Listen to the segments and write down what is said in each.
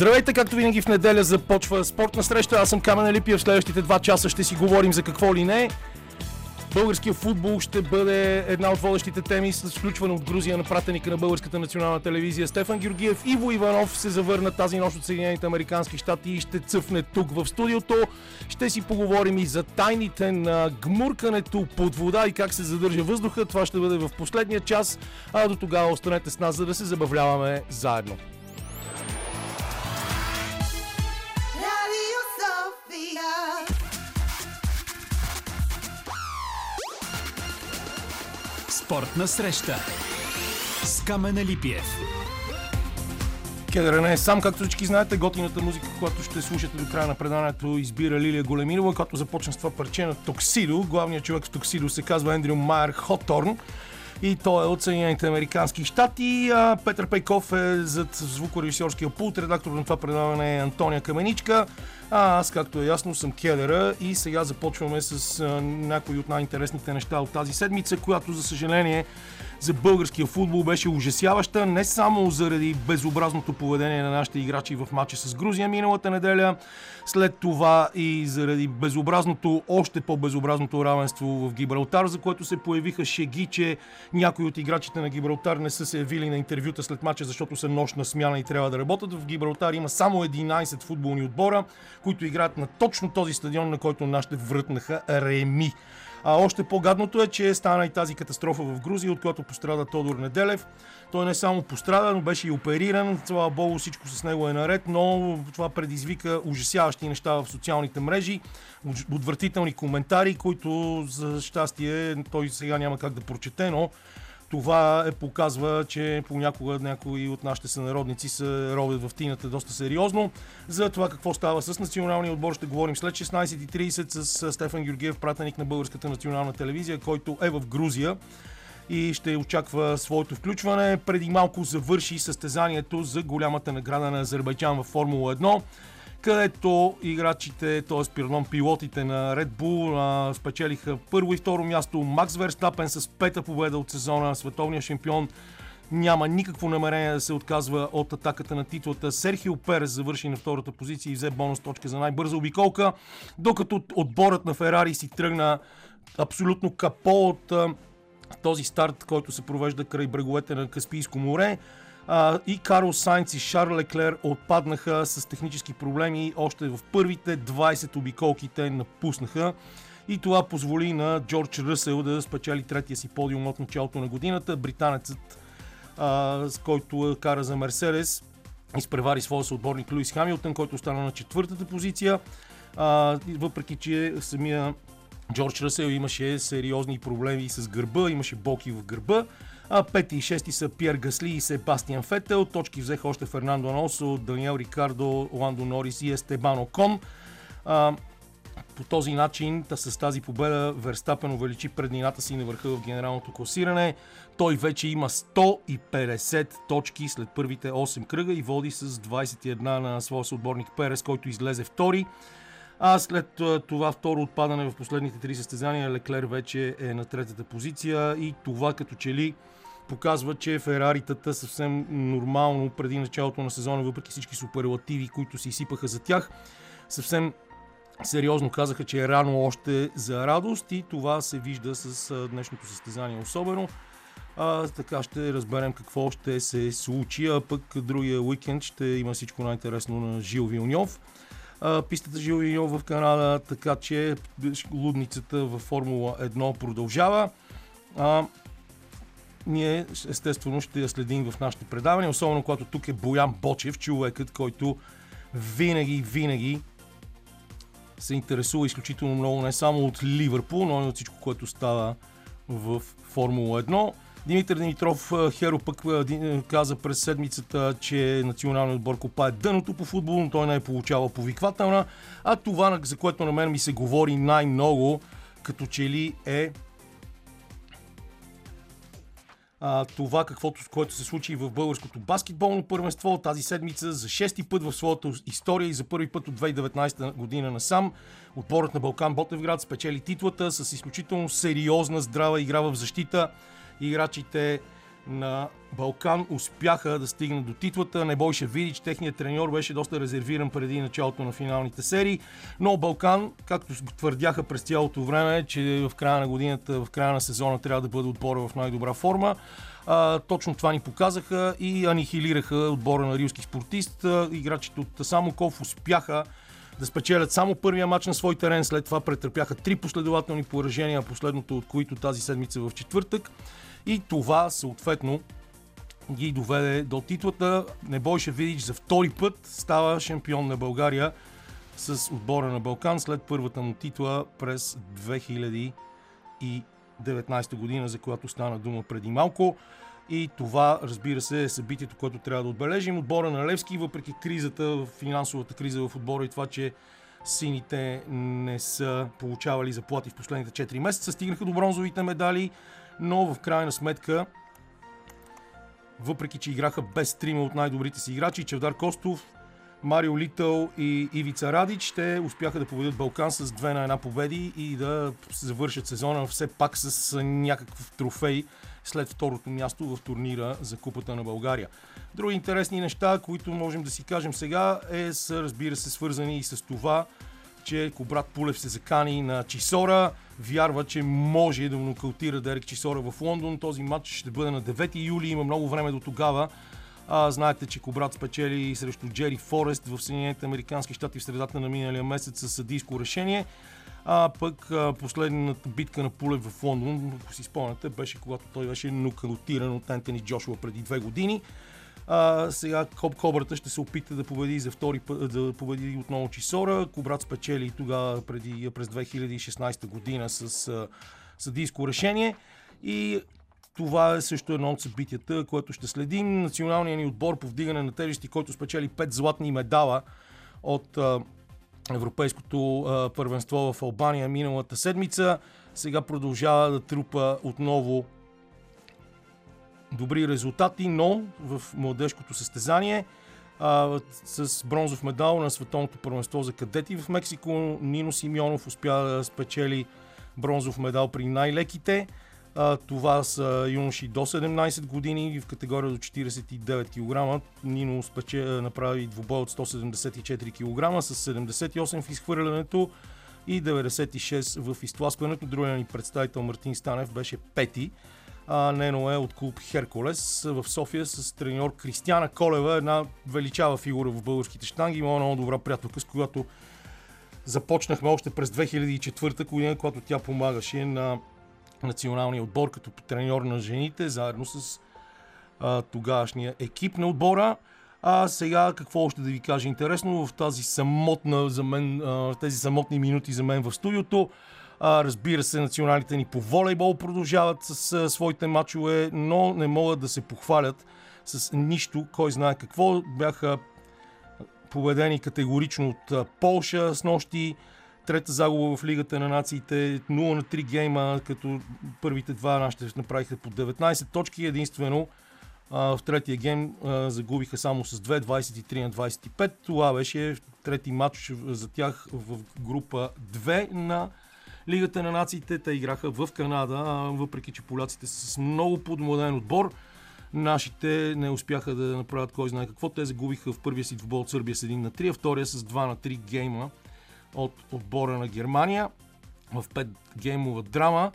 Здравейте, както винаги в неделя започва спортна среща. Аз съм Камен Липиев. В следващите 2 часа ще си говорим за какво ли не. Българския футбол ще бъде една от водещите теми с включване от Грузия на пратеника на Българската национална телевизия Стефан Георгиев. Иво Иванов се завърна тази нощ от Съединените американски щати и ще цъфне тук в студиото. Ще си поговорим и за тайните на гмуркането под вода и как се задържа въздуха. Това ще бъде в последния час, а до тогава останете с нас, за да се забавляваме заедно. Спортна среща с Камен Липиев. Кедъра не е сам, както всички знаете, готината музика, която ще слушате до края на преданието, избира Лилия Големирова, която започна с това парче на Токсидо. Главният човек в Токсидо се казва Ендрю Майер Хоторн и той е от Съединените американски щати. Петър Пейков е зад звукорежисьорския пулт, редактор на това предаване е Антония Каменичка. Аз, както е ясно, съм Кедъра и сега започваме с някои от най-интересните неща от тази седмица, която, за съжаление, за българския футбол беше ужасяваща, не само заради безобразното поведение на нашите играчи в матча с Грузия миналата неделя, след това и заради безобразното, още по-безобразното равенство в Гибралтар, за което се появиха шеги, че някои от играчите на Гибралтар не са се явили на интервюта след матча, защото са нощна смяна и трябва да работят. В Гибралтар има само 11 футболни отбора, които играят на точно този стадион, на който нашите врътнаха реми. А още по-гадното е, че стана и тази катастрофа в Грузия, от която пострада Тодор Неделев. Той не само пострада, но беше и опериран. Слава Богу, всичко с него е наред, но това предизвика ужасяващи неща в социалните мрежи, отвратителни коментари, които за щастие той сега няма как да прочете, но това показва, че понякога някои от нашите сънародници се ровят в тината доста сериозно. За това какво става с националния отбор ще говорим след 16:30 с Стефан Георгиев, пратеник на Българската национална телевизия, който е в Грузия и ще очаква своето включване. Преди малко завърши състезанието за голямата награда на Азербайджан във Формула 1, където играчите, т.е. пилотите на Red Bull спечелиха първо и второ място. Макс Верстапен с 5-та победа от сезона, световния шампион, няма никакво намерение да се отказва от атаката на титлата. Серхио Перес завърши на втората позиция и взе бонус точка за най-бърза обиколка, докато отборът на Ферари си тръгна абсолютно капо от този старт, който се провежда край бреговете на Каспийско море. И Карлос Сайнц и Шарл Леклер отпаднаха с технически проблеми. Още в първите 20 обиколки те напуснаха. И това позволи на Джордж Ръсел да спечели третия си подиум от началото на годината. Британецът, с който кара за Мерседес, изпревари своя съотборник Луис Хамилтън, който остана на четвъртата позиция. Въпреки че самия Джордж Ръсел имаше сериозни проблеми с гърба, имаше болки в гърба. Пети и шести са Пиер Гасли и Себастиан Фетел. Точки взеха още Фернандо Алонсо, Даниел Рикардо, Ландо Норис и Естебан Окон. По този начин, с тази победа, Верстапен увеличи преднината си на върха в генералното класиране. Той вече има 150 точки след първите 8 кръга и води с 21 на своя съотборник Перес, който излезе втори. А след това второ отпадане в последните 3 състезания, Леклер вече е на третата позиция и това като че ли показва, че Фераритата съвсем нормално преди началото на сезона, въпреки всички суперлативи, които се изсипаха за тях, съвсем сериозно казаха, че е рано още за радост и това се вижда с днешното състезание особено. Така ще разберем какво ще се случи, а пък другия уикенд ще има всичко най-интересно на Жил Вилньов. Пистата Жил Вилньов в Канада, така че лудницата във Формула 1 продължава. Ние естествено ще я следим в нашите предавания, особено когато тук е Боян Бочев, човекът, който винаги се интересува изключително много не само от Ливърпул, но и от всичко, което става в Формула 1. Димитър Димитров Херо пък каза през седмицата, че националният отбор копае дъното по футбол, но той не е получавал повиквателна. А това, за което на мен ми се говори най-много, като че ли е това, което се случи в българското баскетболно първенство тази седмица за 6-ти път в своята история и за първи път от 2019 година насам. Отборът на Балкан Ботевград спечели титлата с изключително сериозна, здрава игра в защита. Играчите на Балкан успяха да стигнат до титлата. Небойше Видич, техният треньор, беше доста резервиран преди началото на финалните серии, но Балкан, както твърдяха през цялото време, че в края на годината, в края на сезона трябва да бъде отбора в най-добра форма. Точно това ни показаха и анихилираха отбора на Рилски Спортист. Играчите от Самоков успяха да спечелят само първия матч на свой терен, след това претърпяха 3 последователни поражения, последното от които тази седмица в четвъртък. И това съответно ги доведе до титлата. Небойше Видич за втори път става шампион на България с отбора на Балкан след първата му титла през 2019 година, за която стана дума преди малко. И това, разбира се, е събитието, което трябва да отбележим. Отбора на Левски, въпреки кризата, финансовата криза в отбора и това, че сините не са получавали заплати в последните 4 месеца, стигнаха до бронзовите медали, но в крайна сметка, въпреки че играха без трима от най-добрите си играчи, Чавдар Костов, Марио Литъл и Ивица Радич, те успяха да победят Балкан с 2-1 победи и да завършат сезона все пак с някакъв трофей след второто място в турнира за Купата на България. Други интересни неща, които можем да си кажем сега, са, разбира се, свързани и с това, че Кобрат Пулев се закани на Чисора. Вярва, че може да нокаутира Дерек Чисора в Лондон. Този матч ще бъде на 9 юли. Има много време до тогава. Знаете, че Кобрат спечели срещу Джери Форест в Съединените американски щати в средата на миналия месец със съдийско решение. Пък последната битка на Пулев в Лондон, ако си спомняте, беше когато той беше нокаутиран от Ентони Джошуа преди 2 години. Сега Кобрата ще се опита да победи за втори път, да победи отново Чисора. Кобрат спечели тогава през 2016 година с съдийско решение. И това е също едно от събитията, което ще следим. Националният ни отбор по вдигане на тежести, който спечели 5 златни медала от Европейското първенство в Албания миналата седмица, сега продължава да трупа отново добри резултати, но в младежкото състезание с бронзов медал на Световното първенство за кадети в Мексико. Нино Симеонов успя да спечели бронзов медал при най-леките. Това са юноши до 17 години в категория до 49 кг. Нино направи двубой от 174 кг с 78 в изхвърлянето и 96 в изтласкването. Другият ни представител Мартин Станев беше пети. Нено е от клуб Херкулес в София с треньор Кристияна Колева, една величава фигура в българските щанги. Има много добра приятелка, с която започнахме още през 2004 година, когато тя помагаше на националния отбор като треньор на жените, заедно с тогавашния екип на отбора. Сега какво още да ви кажа интересно в тази самотна за мен, тези самотни минути за мен в студиото. Разбира се, националите ни по волейбол продължават с своите мачове, но не могат да се похвалят с нищо, кой знае какво. Бяха победени категорично от Полша с нощи. Трета загуба в Лигата на нациите, 0-3 гейма, като първите два нашите направиха по 19 точки. Единствено в третия гейм загубиха само с 2, 23-25. Това беше трети матч за тях в група 2 на Лигата на нациите. Те играха в Канада, въпреки че поляците са с много подмладен отбор. Нашите не успяха да направят кой знае какво. Те загубиха в първия си двубой от Сърбия с 1-3, а втория с 2-3 гейма от отбора на Германия в 5 геймова драма.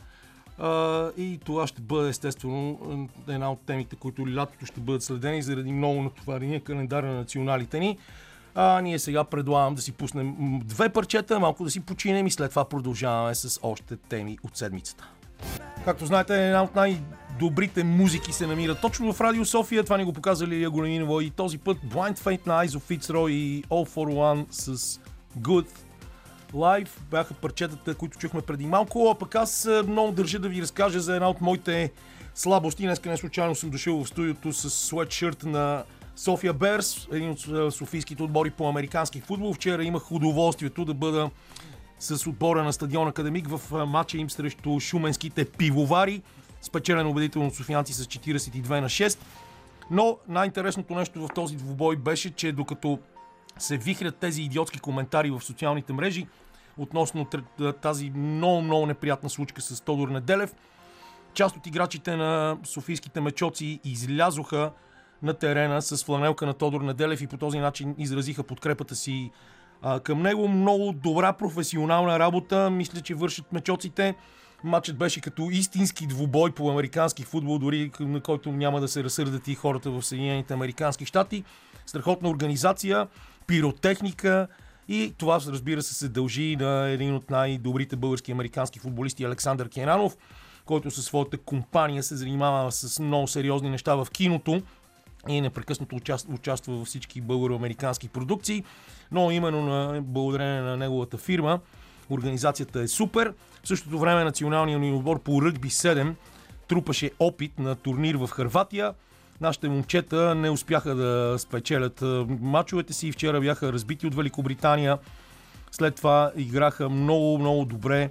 И това ще бъде естествено една от темите, които лятото ще бъдат следени заради много натоварения календар на националите ни. Ние сега предлагам да си пуснем 2 парчета, малко да си починем и след това продължаваме с още теми от седмицата. Както знаете, една от най-добрите музики се намира точно в Радио София. Това ни го показа Лилия Големинова и този път Blind Fate на Eyes of Fitzroy и All for One с Good Live бяха парчетата, които чухме преди малко, а пък аз много държа да ви разкажа за една от моите слабости. Днеска не случайно съм дошъл в студиото с светшърт на София Берс, един от софийските отбори по американски футбол. Вчера имах удоволствието да бъда с отбора на стадион Академик в матча им срещу шуменските пивовари, спечелен убедително от софиянци с 42-6. Но най-интересното нещо в този двубой беше, че докато се вихрят тези идиотски коментари в социалните мрежи относно тази много неприятна случка с Тодор Неделев, Част от играчите на софийските мечоци излязоха на терена с фланелка на Тодор Неделев и по този начин изразиха подкрепата си към него. Много добра професионална работа, мисля, че вършат мечоците. Матчът беше като истински двубой по американски футбол, дори на който няма да се разсърдат и хората в Съединените американски щати. Страхотна организация, пиротехника и това, разбира се дължи на един от най-добрите български американски футболисти Александър Кенанов, който със своята компания се занимава с много сериозни неща в киното и непрекъснато участва във всички българо-американски продукции, но именно благодарение на неговата фирма организацията е супер. В същото време националният ни отбор по ръгби 7 трупаше опит на турнир в Хърватия. Нашите момчета не успяха да спечелят мачовете си. Вчера бяха разбити от Великобритания. След това играха много добре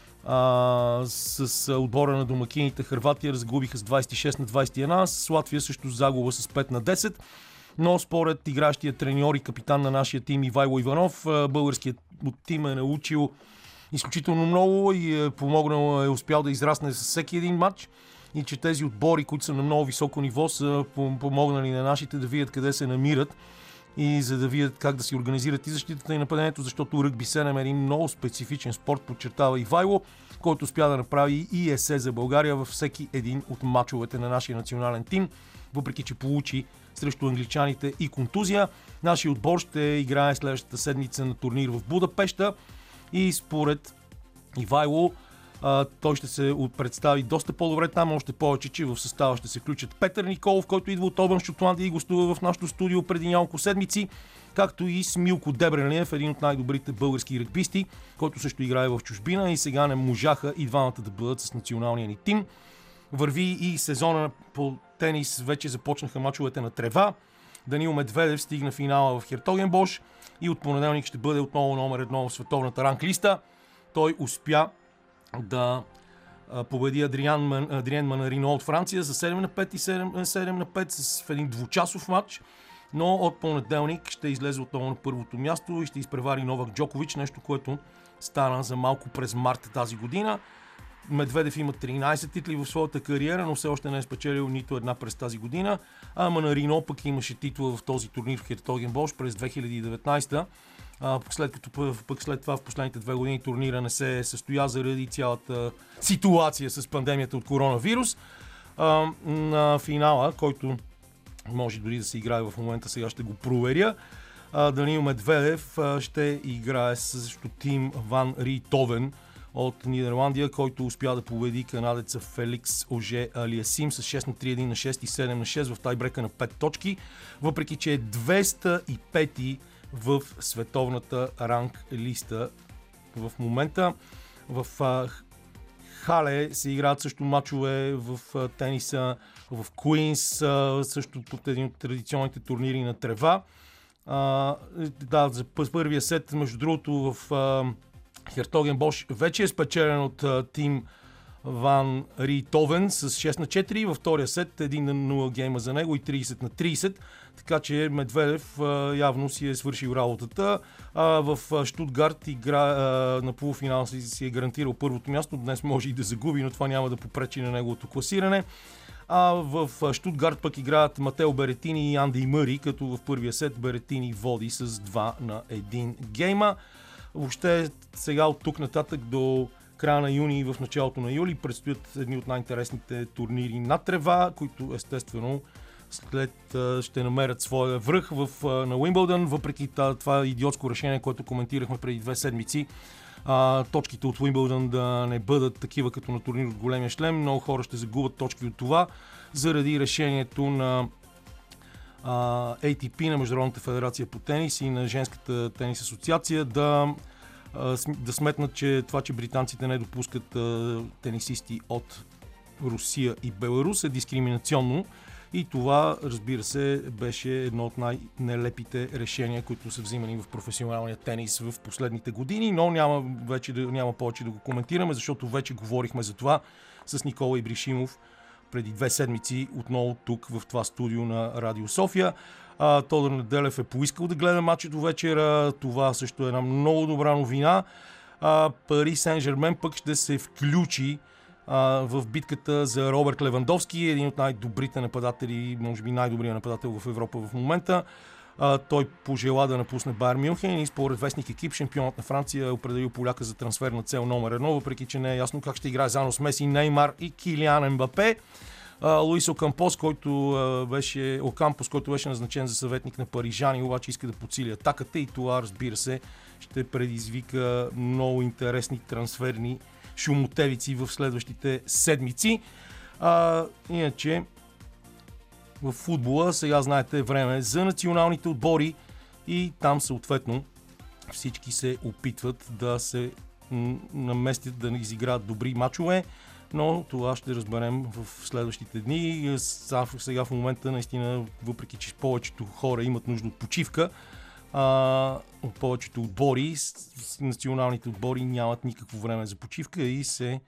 с отбора на домакините. Хърватия разгубиха с 26-21. С Латвия също загуба с 5-10. Но според игращия треньор и капитан на нашия тим Ивайло Иванов, българският тим е научил изключително много и е помогнал, е успял да израсне с всеки един матч и че тези отбори, които са на много високо ниво, са помогнали на нашите да видят къде се намират и за да видят как да си организират и защитата и нападението, защото ръгби 7 е един много специфичен спорт, подчертава Ивайло, който успя да направи и есе за България във всеки един от мачовете на нашия национален тим, въпреки че получи срещу англичаните и контузия. Нашия отбор ще играе следващата седмица на турнир в Будапеща и според Ивайло той ще се представи доста по-добре там, още повече, че в състава ще се включат Петър Николов, който идва от Обърн, Шотландия и гостува в нашото студио преди няколко седмици, както и Смилко Дебренлиев, един от най-добрите български ръгбисти, който също играе в чужбина и сега не можаха и двамата да бъдат с националния ни тим. Върви и сезона по тенис, вече започнаха мачовете на трева. Данил Медведев стигна финала в Хертогенбош и от понеделник ще бъде отново номер 1 в световната ранглиста. Той успя да победи Адриен Манарино от Франция за 7-5 и 7-5 в един двучасов матч, но от понеделник ще излезе отново на първото място и ще изпревари Новак Джокович, нещо, което стана за малко през март тази година. Медведев има 13 титли в своята кариера, но все още не е спечелил нито една през тази година, а Манарино пък имаше титла в този турнир в Хертогенбош през 2019, след това в последните 2 години турнира не се състоя заради цялата ситуация с пандемията от коронавирус. На финала, който може дори да се играе в момента, сега ще го проверя, Данил Медведев ще играе срещу Тим Ван Рийтовен от Нидерландия, който успя да победи канадеца Феликс Оже Алиасим с 6-3, 1-6 и 7-6 в тайбрека на 5 точки, въпреки че е 205 в световната ранг листа в момента. В Хале се играят също мачове в тениса, в Куинс, също под един от традиционните турнири на трева. За първия сет, между другото, в Хертогенбош вече е спечелен от Тим Ван Рийтовен с 6-4, във втория сет 1-0 гейма за него и 30-30, така че Медведев явно си е свършил работата. В Штутгарт на полуфинал си е гарантирал първото място, днес може и да загуби, но това няма да попречи на неговото класиране. В Штутгарт пък играят Матео Беретини и Анди Мъри, като в първия сет Беретини води с 2-1 гейма. Въобще сега от тук нататък до края на юни и в началото на юли предстоят едни от най-интересните турнири на трева, които естествено ще намерят своя връх на Уимбълдън, въпреки това идиотско решение, което коментирахме преди 2 седмици. Точките от Уимбълдън да не бъдат такива като на турнир от големия шлем. Много хора ще загубят точки от това заради решението на ATP, на Международната федерация по тенис и на Женската тенис асоциация да сметнат, че това, че британците не допускат тенисисти от Русия и Беларус е дискриминационно. И това, разбира се, беше едно от най-нелепите решения, които са взимани в професионалния тенис в последните години, но няма повече да го коментираме, защото вече говорихме за това с Никола Ибришимов преди 2 седмици, отново тук в това студио на Радио София. Тодор Неделев е поискал да гледа матчето вечера. Това също е една много добра новина. Пари Сен-Жермен пък ще се включи в битката за Робърт Левандовски, един от най-добрите нападатели, може би най-добрият нападател в Европа в момента. Той пожела да напусне Байер Мюнхен и според вестник Екип, шампионът на Франция е определил поляка за трансферна цел номер 1, въпреки че не е ясно как ще играе заедно с Меси, Неймар и Килиан Мбапе. Луис Окампос, който беше назначен за съветник на парижани, обаче иска да подсили атаката и това, разбира се, ще предизвика много интересни трансферни шумотевици в следващите седмици. Иначе в футбола сега, знаете, време за националните отбори и там съответно всички се опитват да се наместят, да изиграят добри мачове, но това ще разберем в следващите дни. Сега в момента наистина, въпреки че повечето хора имат нужда от почивка, от повечето отбори, националните отбори нямат никакво време за почивка и се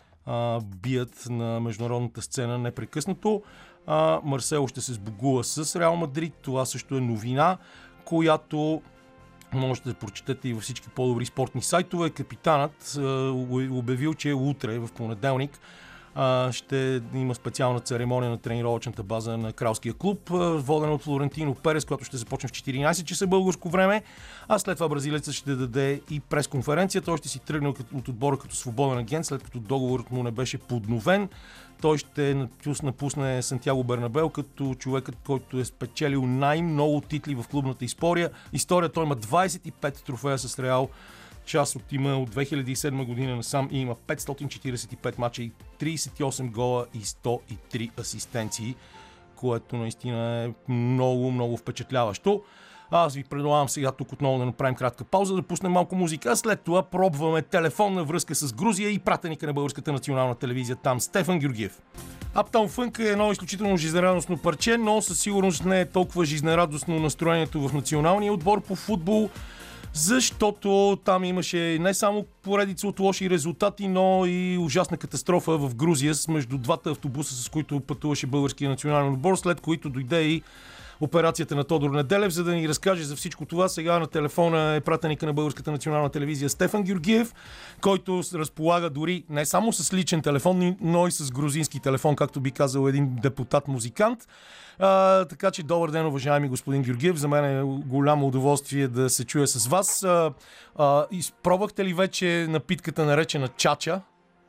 бият на международната сцена непрекъснато. Марсело ще се сбогува с Реал Мадрид. Това също е новина, която можете да прочетете и във всички по-добри спортни сайтове. Капитанът обявил, че утре, в понеделник, ще има специална церемония на тренировъчната база на Кралския клуб, водена от Флорентино Перес, която ще започне в 14 часа българско време, а след това бразилецът ще даде и пресконференция. Той ще си тръгне от отбора като свободен агент, след като договорът му не беше подновен. Той ще напусне Сантьяго Бернабел като човекът, който е спечелил най-много титли в клубната история. Той има 25 трофея с Реал, част от тима от 2007 година насам, и има 545 мача и 38 гола и 103 асистенции, което наистина е много, много впечатляващо. Аз ви предлагам сега тук отново да направим кратка пауза, да пуснем малко музика, а след това пробваме телефонна връзка с Грузия и пратеника на Българската национална телевизия там, Стефан Георгиев. Uptown Funk е едно изключително жизнерадостно парче, но със сигурност не е толкова жизнерадостно настроението в националния отбор по футбол, защото там имаше не само поредица от лоши резултати, но и ужасна катастрофа в Грузия между двата автобуса, с които пътуваше българския национален отбор, след които дойде и операцията на Тодор Неделев. За да ни разкаже за всичко това, сега на телефона е пратеника на Българската национална телевизия Стефан Георгиев, който разполага дори не само с личен телефон, но и с грузински телефон, както би казал един депутат-музикант. Така че добър ден, уважаеми господин Георгиев. За мен е голямо удоволствие да се чуя с вас. Изпробвахте ли вече напитката, наречена чача?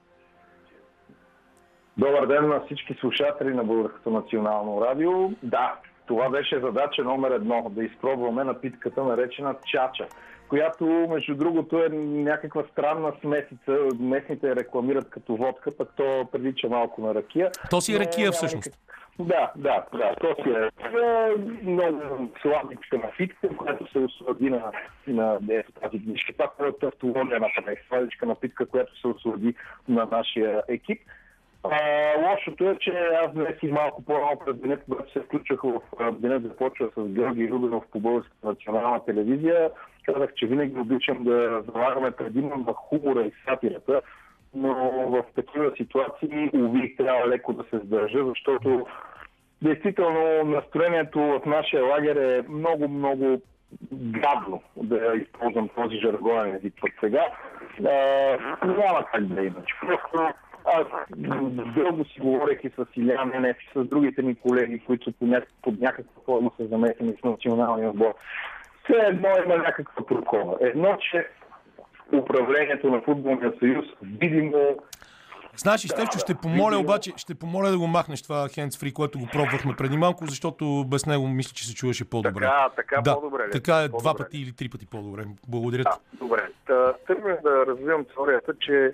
Добър ден на всички слушатели на Българското национално радио. Да, това беше задача номер 1, да изпробваме напитката, наречена чача, която, между другото, е някаква странна смесица. Местните рекламират като водка, пък то прилича малко на ракия. То си е ракия всъщност. Да. То си е много сладичка напитка, която се ослади на тази книжка. Това е тавтология на сладичка напитка, която се ослади на нашия екип. Лошото е, че аз днес и малко по-рано през деня, когато се включвах в денят започва с Георги Рубинов по Българската национална телевизия, казах, че винаги обичам да залагаме предимно в хумора и сатирата, но в такива ситуации, уви, трябва леко да се сдържа, защото действително настроението в нашия лагер е много гадно, да използвам този жаргонен език от сега. Няма как да е иначе. Просто аз дълго си говорех и с Илян Енев, и с другите ми колеги, които под някаква форма са замесени с националния отбор. Все едно има някаква прокола. Едно, че управлението на Футболния съюз видимо... Знаеш, Стефчо, ще помоля да го махнеш това hands-free, което го пробвахме преди малко, защото без него мисля, че се чуваше по-добре. Така по-добре. Така е по-добре. 2 пъти или 3 пъти по-добре. Благодаря ти. Добре. Тръгвам да развивам теорията, че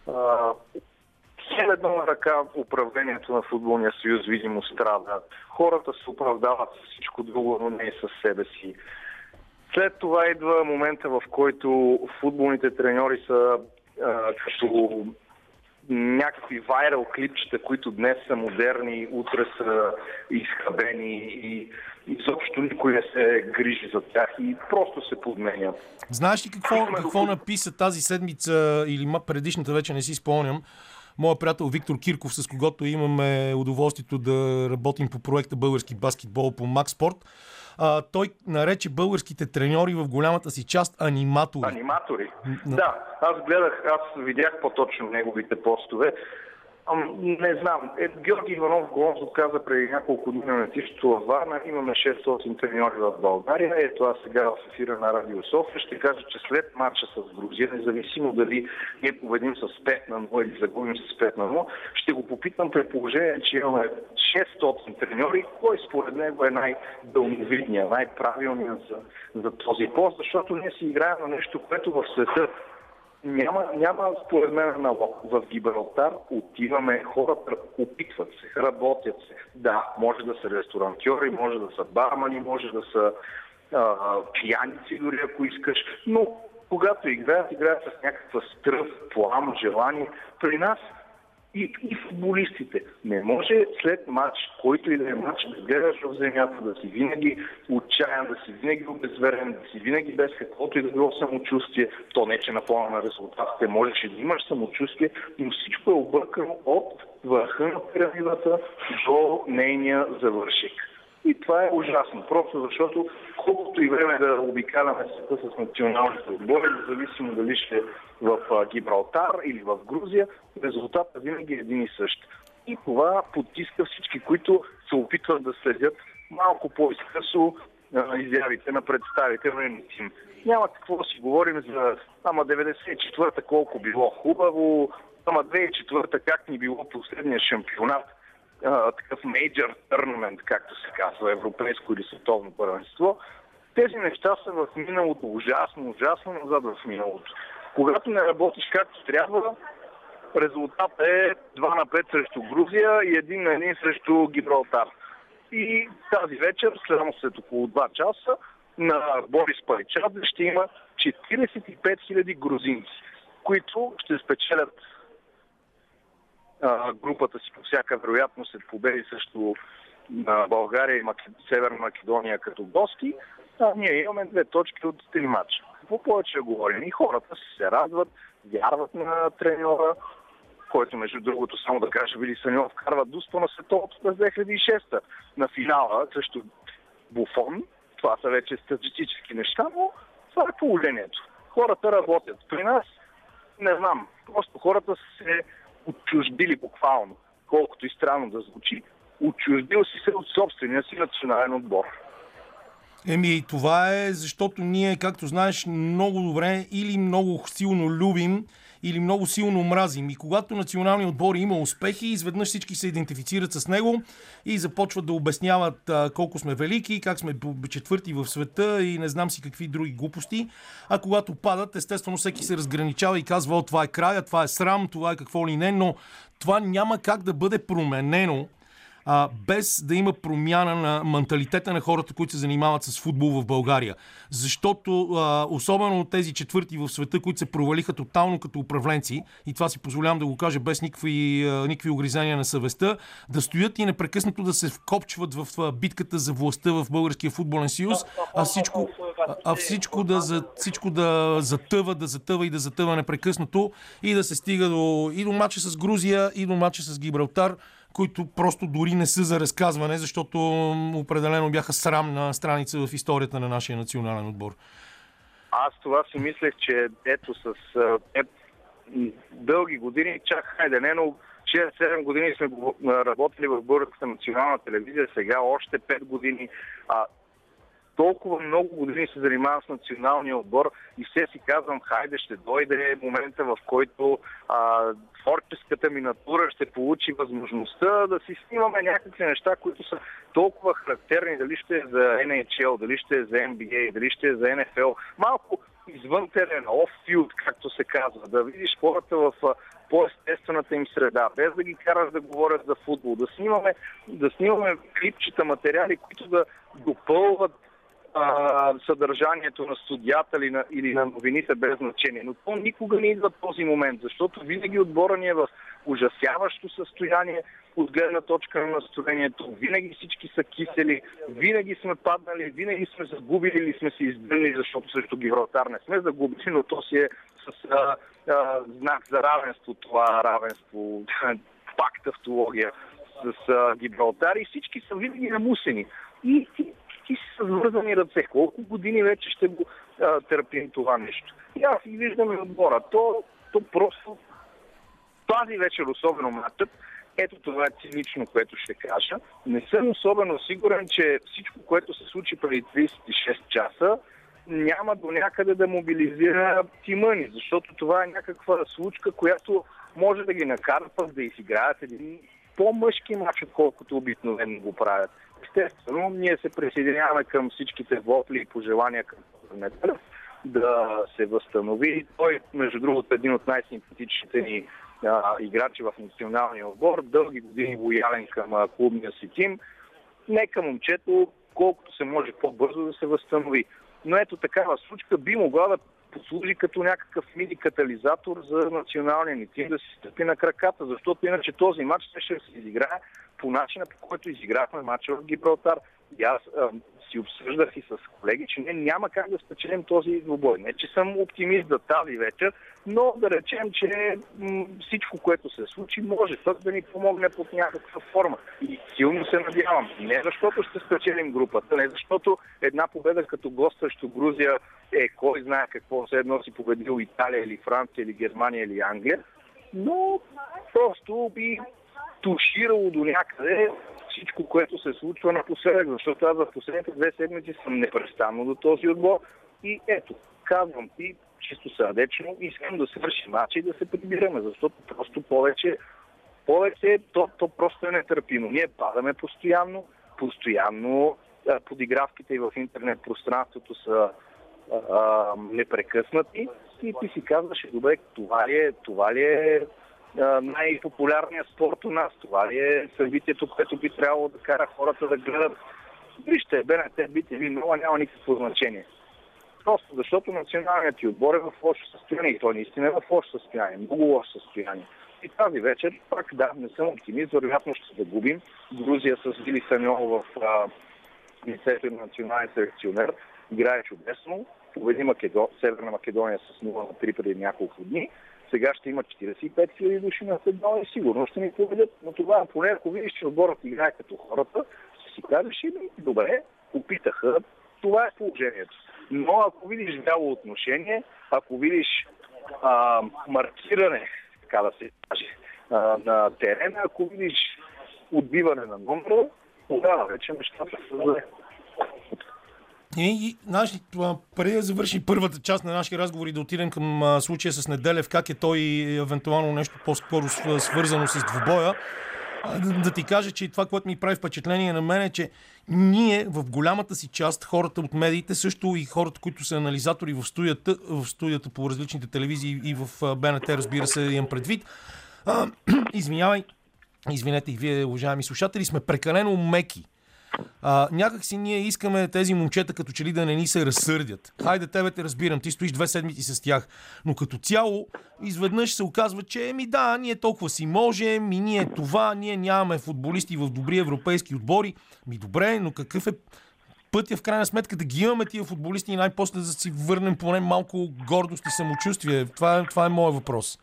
хем едно на ръка управлението на Футболния съюз видимо страда. Хората се оправдават с всичко друго, но не и със себе си. След това идва момента, в който футболните треньори са като някакви вайрал клипчета, които днес са модерни, утре са изхабени и изобщо никой не се грижи за тях и просто се подменят. Знаеш ли какво написа тази седмица или предишната, вече не си спомням, моя приятел Виктор Кирков, с когото имаме удоволствието да работим по проекта Български баскетбол по Макспорт. Той нарече българските треньори в голямата си част аниматори. Аниматори? Да, аз видях по-точно неговите постове. Не знам. Георги Иванов Гонзо каза преди няколко дни на летището във Варна. Имаме 600 треньори в България. Ето аз сега в ефира на Радио София ще кажа, че след матча с Грузия, независимо дали ние победим с 5-0 или загубим с 5-0, ще го попитам при положение, че имаме 600 треньори, кой според него е най-дълновидният, най-правилният за този пост, защото ние си играем на нещо, което в света няма според мен налог. В Гибралтар отиваме, хората опитват се, работят се. Да, може да са ресторантьори, може да са бармани, може да са пияници дори ако искаш, но когато играят с някаква стръв, плам, желание. При нас и футболистите. Не може след матч, който и да е матч, да гледаш в земята, да си винаги отчаян, да си винаги обезверен, да си винаги без каквото и да било самочувствие. То не, че на плана на резултатите можеш и да имаш самочувствие, но всичко е объркано от върха на пирамидата до нейния завършик. И това е ужасно, просто защото колкото и време да обикаляме света с националните отбори, независимо дали ще в Гибралтар или в Грузия, резултатът винаги е един и същ. И това потиска всички, които се опитват да следят малко по-изкъсо изявите на представителния тим. Няма какво да си говорим за 94-та колко било хубаво, 2004-та как ни било последния шампионат, такъв мейджор търнамент, както се казва, европейско или световно първенство. Тези неща са в миналото, ужасно назад в миналото. Когато не работиш както трябва, резултатът е 2-5 срещу Грузия и 1-1 срещу Гибралтар. И тази вечер, след около 2 часа, на Борис Паричадзе ще има 45 000 грузинци, които ще спечелят групата си по всяка вероятност след победи срещу България и Северна Македония като гости. Ние имаме 2 точки от 3 мача. Какво повече говорим? И хората се радват, вярват на треньора, който между другото, само да кажа, Вили Саньов вкарва Дуспа на световното през 2006 на финала срещу Буфон. Това са вече статистически неща, но това е положението. Хората работят. При нас, не знам, просто хората се отчуждили буквално, колкото и странно да звучи, отчуждил си се от собствения си национален отбор. Това е защото ние, както знаеш, много добре или много силно любим, или много силно мразим. И когато националният отбор има успехи, изведнъж всички се идентифицират с него и започват да обясняват колко сме велики, как сме четвърти в света и не знам си какви други глупости. А когато падат, естествено всеки се разграничава и казва, това е края, това е срам, това е какво ли не, но това няма как да бъде променено без да има промяна на менталитета на хората, които се занимават с футбол в България. Защото особено тези четвърти в света, които се провалиха тотално като управленци, и това си позволявам да го кажа без никакви огризания на съвестта, да стоят и непрекъснато да се вкопчват в битката за властта в Българския футболен съюз, всичко да затъва непрекъснато и да се стига до мача с Грузия и до мача с Гибралтар, които просто дори не са за разказване, защото определено бяха срамна страница в историята на нашия национален отбор. Аз това си мислех, че ето с дълги години, но 6-7 години сме работили в Българската национална телевизия, сега още 5 години. Толкова много години се занимавам с националния отбор и все си казвам, хайде, ще дойде момента, в който творческата ми натура ще получи възможността да си снимаме някакви неща, които са толкова характерни, дали ще е за NHL, дали ще е за NBA, дали ще е за NFL. Малко извън терен, off-field, както се казва, да видиш хората в по-естествената им среда, без да ги караш да говорят за футбол, да снимаме клипчета, материали, които да допълват съдържанието на студията или на новините без значение. Но то никога не идва този момент, защото винаги отбора ни е в ужасяващо състояние от гледна точка на настроението. Винаги всички са кисели, винаги сме паднали, винаги сме загубили или сме се издънили, защото срещу Гибралтар не сме загубили, но то си е с знак за равенство, това равенство, пак тавтология с Гибралтар и всички са винаги намусени. И си са свързани ръце. Колко години вече ще го търпим това нещо? И аз и виждаме отбора. То просто Тази вечер особено матчът, ето това е цинично, което ще кажа. Не съм особено сигурен, че всичко, което се случи преди 36 часа, няма до някъде да мобилизира тима ни, защото това е някаква случка, която може да ги накара пък да изиграят един по-мъжки мач, отколкото обикновено го правят. Естествено, ние се присъединяваме към всичките вопли и пожелания към Метелев да се възстанови. Той, между другото, един от най-симпатичните ни играчи в националния отбор, дълги години лоялен към клубния си тим. Нека момчето, колкото се може по-бързо да се възстанови. Но ето такава случка би могла да послужи като някакъв мини катализатор за националния ни тим да си стъпи на краката, защото иначе този матч ще се изиграе по начина, по който изиграхме матча в Гибралтар. И аз си обсъждах и с колеги, че няма как да спечелим този двубой. Не, че съм оптимист за тази вечер, но да речем, че всичко, което се случи, може пък да ни помогне под някаква форма. И силно се надявам. Не защото ще спечелим групата, не защото една победа като гост срещу Грузия кой знае какво, все едно си победил Италия или Франция или Германия или Англия, но просто би туширало до някъде всичко, което се случва напоследък, защото аз в последните 2 седмици съм непрестанно до този отбор и ето, казвам ти, чисто сърдечно, искам да свърши матча и да се прибираме, защото просто повече то просто е нетърпимо. Ние падаме постоянно подигравките и в интернет пространството са непрекъснати и ти си казваш, добре, това ли е най-популярният спорт у нас, това ли е събитието, което би трябвало да кара хората да гледат. Вижте, БНТ, BTV, много няма никакво значение. Просто защото националният ти отбор е в лошо състояние и той наистина е в лошо състояние, много лошо състояние. И тази вечер, пак не съм оптимист, вероятно ще загубим. Грузия с Вили Саньол в лицето на национален селекционер играе чудесно. Победи Северна Македония с 0-3 преди няколко дни. Сега ще има 45 000 души на стадиона и сигурно ще ни победят. Но това, поне ако видиш, че отборът играе като хората, ще си кажеш, добре, опитаха, това е положението. Но ако видиш вяло отношение, ако видиш маркиране, така да се каже, на терена, ако видиш отбиване на номера, тогава вече нещата са зле. И преди да завърши първата част на нашия разговор и да отидем към случая с Неделев, как е той евентуално нещо по-скоро свързано с двубоя, да ти кажа, че това, което ми прави впечатление на мен е, че ние в голямата си част, хората от медиите, също и хората, които са анализатори в студията по различните телевизии и в БНТ, разбира се, имам предвид, извинете и вие, уважаеми слушатели, сме прекалено меки. Някак си ние искаме тези момчета като че ли да не ни се разсърдят. Хайде, тебе те разбирам, ти стоиш 2 седмици с тях, но като цяло изведнъж се оказва, че ние толкова си можем и ние нямаме футболисти в добри европейски отбори. Добре, но какъв е пътя в крайна сметка да ги имаме тия футболисти и най-после да си върнем поне малко гордост и самочувствие? Това е моят въпрос.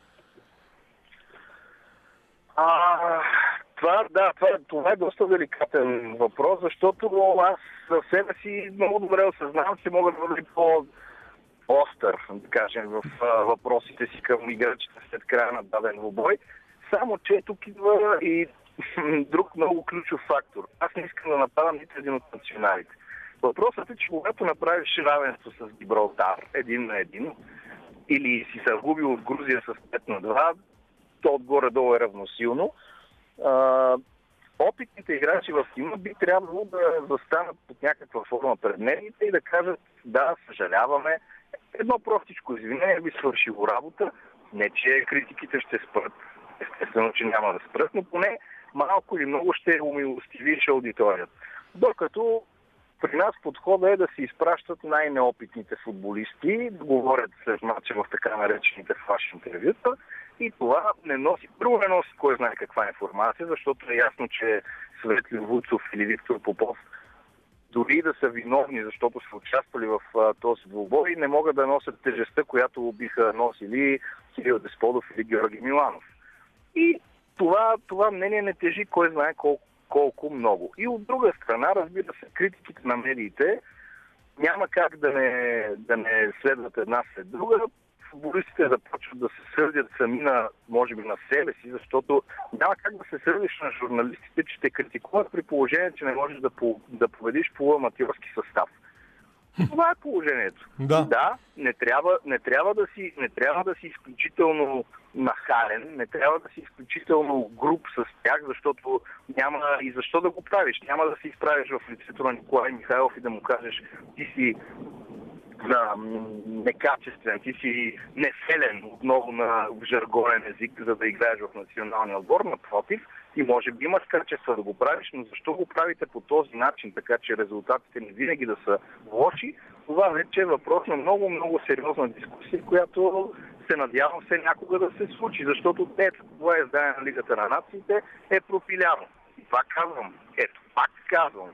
Това е доста деликатен въпрос, защото аз за себе си много добре осъзнавам, че мога да бъда по-остър, да кажем, в въпросите си към играчите след края на даден двубой. Само че тук идва и друг много ключов фактор. Аз не искам да нападам нито един от националите. Въпросът е, че когато направиш равенство с Гибралтар 1-1 или си се загубил от Грузия с 5-2, то отгоре-долу е равносилно. Опитните играчи в тима би трябвало да застанат под някаква форма пред медиите и да кажат, да, съжаляваме, едно простичко извинение би свършило работа, не че критиките ще спрат, естествено, че няма да спрат, но поне малко или много ще умилостивиш аудиторията. Докато при нас подхода е да се изпращат най-неопитните футболисти, да говорят след мача в така наречените флаш интервюта, и това не носи кой знае каква информация, защото е ясно, че Светли Вуцов или Виктор Попов, дори да са виновни, защото са участвали в този двубой, не могат да носят тежестта, която биха носили Кирил Десподов или Георги Миланов. И това мнение не тежи кой знае колко много. И от друга страна, разбира се, критиките на медиите няма как да не следват една след друга. футболистите започват да се сърдят сами може би на себе си, защото няма как да се сърдиш на журналистите, че те критикуват при положение, че не можеш да победиш полуаматьорски състав. Това е положението. Да, не трябва да си изключително нахален, не трябва да си изключително груб с тях, защото няма и защо да го правиш. Няма да се изправиш в лицето на Николай Михайлов и да му кажеш: ти си некачествен, ти си неселен, отново на жаргонен език, за да играеш в националния отбор. Напротив, и може би имаш качество да го правиш, но защо го правите по този начин, така че резултатите не винаги да са лоши? Това вече е въпрос на много, много сериозна дискусия, която се надявам все някога да се случи, защото това издание на Лигата на нациите е пропиляно. И пак казвам.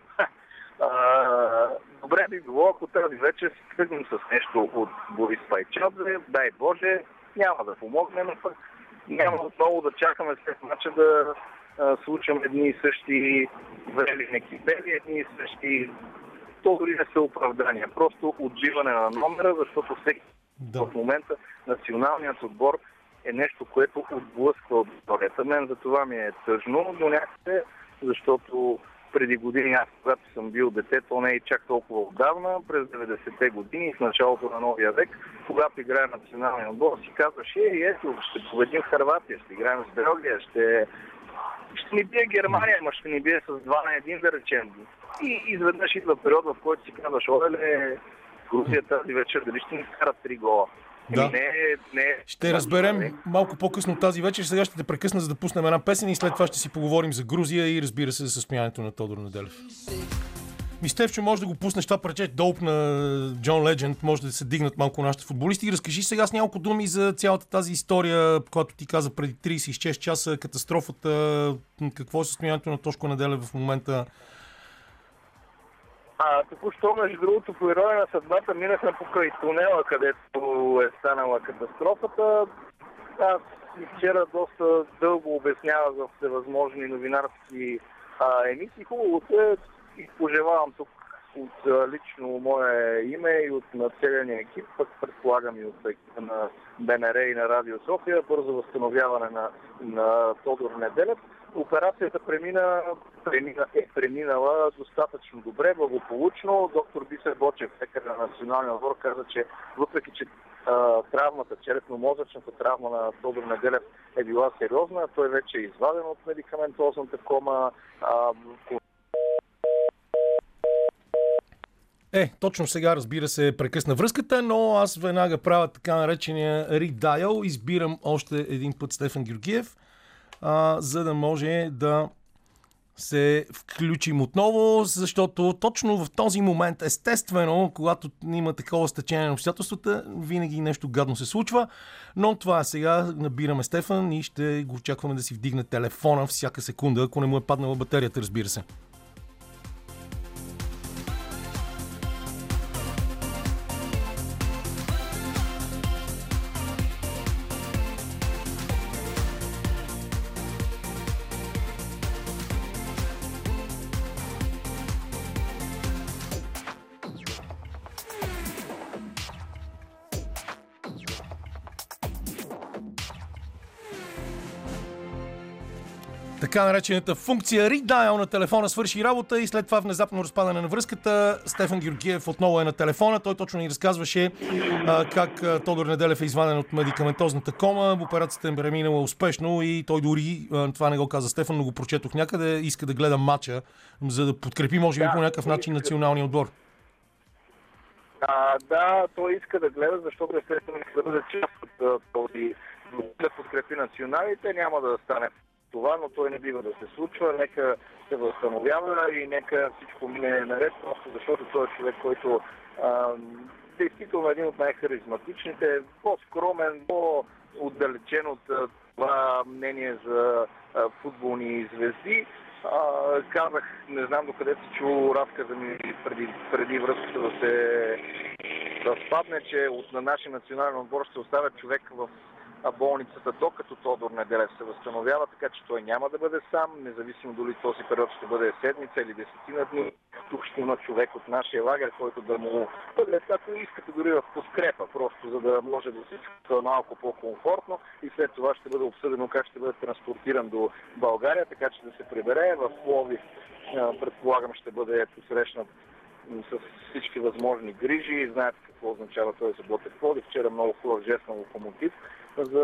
Добре би било, ако тази вечер си тръгнем с нещо от Борис Пайчадзе, дай Боже, няма да помогне, но пък няма отново да чакаме след мача да случвам едни и същи врели некипели, едни и същи. То дори не са оправдания, просто отбиване на номера, защото всеки в момента националният отбор е нещо, което отблъсква от историята. Мен за това ми е тъжно, но някъде, защото преди години, аз когато съм бил дете, то не е и чак толкова отдавна, през 90-те години, в началото на новия век, когато играе националния отбор, си казваше: ето, ще победим Хърватия, ще играем с Белгия, ще ни бие Германия, ама ще ни бие с 2-1, да речем. И изведнъж идва период, в който си казваш: оле, Грузия тази вечер дали ще ни вкарат 3 гола. Да. Ще разберем малко по-късно тази вечер. Сега ще те прекъсна, за да пуснем една песен и след това ще си поговорим за Грузия и, разбира се, за състоянието на Тодор Неделев. Стефчо, може да го пуснеш това парче Доуп на Джон Ледженд, може да се дигнат малко нашите футболисти. И разкажи сега с няколко думи за цялата тази история, която ти каза преди 36 часа, катастрофата, какво е състоянието на Тошко Неделев в момента. Току-що, между другото, по ирония на съдбата, минахме покрай тунела, където е станала катастрофата. Аз вчера доста дълго обяснявах в всевъзможни новинарски емисии. Хубавото е, и пожелавам тук от лично мое име и от целия екип, пък предполагам и от екипа на БНР и на Радио София, бързо възстановяване на Тодор Неделев. Операцията е преминала достатъчно добре, благополучно. Доктор Бисер Бочев, лекар на националния отбор, каза, че въпреки че травмата, черепно-мозъчната травма на Тодор Неделев е била сериозна, той вече е изваден от медикаментозната кома. Точно сега, разбира се, прекъсна връзката, но аз веднага правя така наречения редайал. Избирам още един път Стефан Георгиев, за да може да се включим отново, защото точно в този момент, естествено, когато има такова стечение на обстоятелствата, винаги нещо гадно се случва, но това сега набираме Стефан и ще го очакваме да си вдигне телефона всяка секунда, ако не му е паднала батерията, разбира се. Така наречената функция Redial на телефона свърши работа и след това внезапно разпадане на връзката. Стефан Георгиев отново е на телефона. Той точно ни разказваше как Тодор Неделев е изваден от медикаментозната кома. Операцията е преминала успешно и той дори, това не го каза Стефан, но го прочетох някъде, иска да гледа матча, за да подкрепи, може би, по някакъв начин националния отбор. Да, той иска да гледа, защото естествено иска да бъде част от този да подкрепи националите. Няма да стане това, но той не бива да се случва. Нека се възстановява и нека всичко мине наред, просто защото той е човек, който действително е един от най-харизматичните, по-скромен, по-отдалечен от това мнение за футболни звезди. Казах, не знам докъде се чул разказа ми преди връзката да се разпадне, че на нашия национален отбор ще оставят човек в болницата, докато Тодор Неделев се възстановява, така че той няма да бъде сам, независимо дали този период ще бъде седмица или 10 дни. тук ще има човек от нашия лагер, който да му бъде, ако искате, дори в подкрепа, просто за да може да се чувства малко по-комфортно и след това ще бъде обсъдено как ще бъде транспортиран до България, така че да се прибере в Пловдив. Предполагам, ще бъде посрещнат с всички възможни грижи. Знаете какво означава той за Ботев Пловдив. Вчера много хубав жест на Локомотив за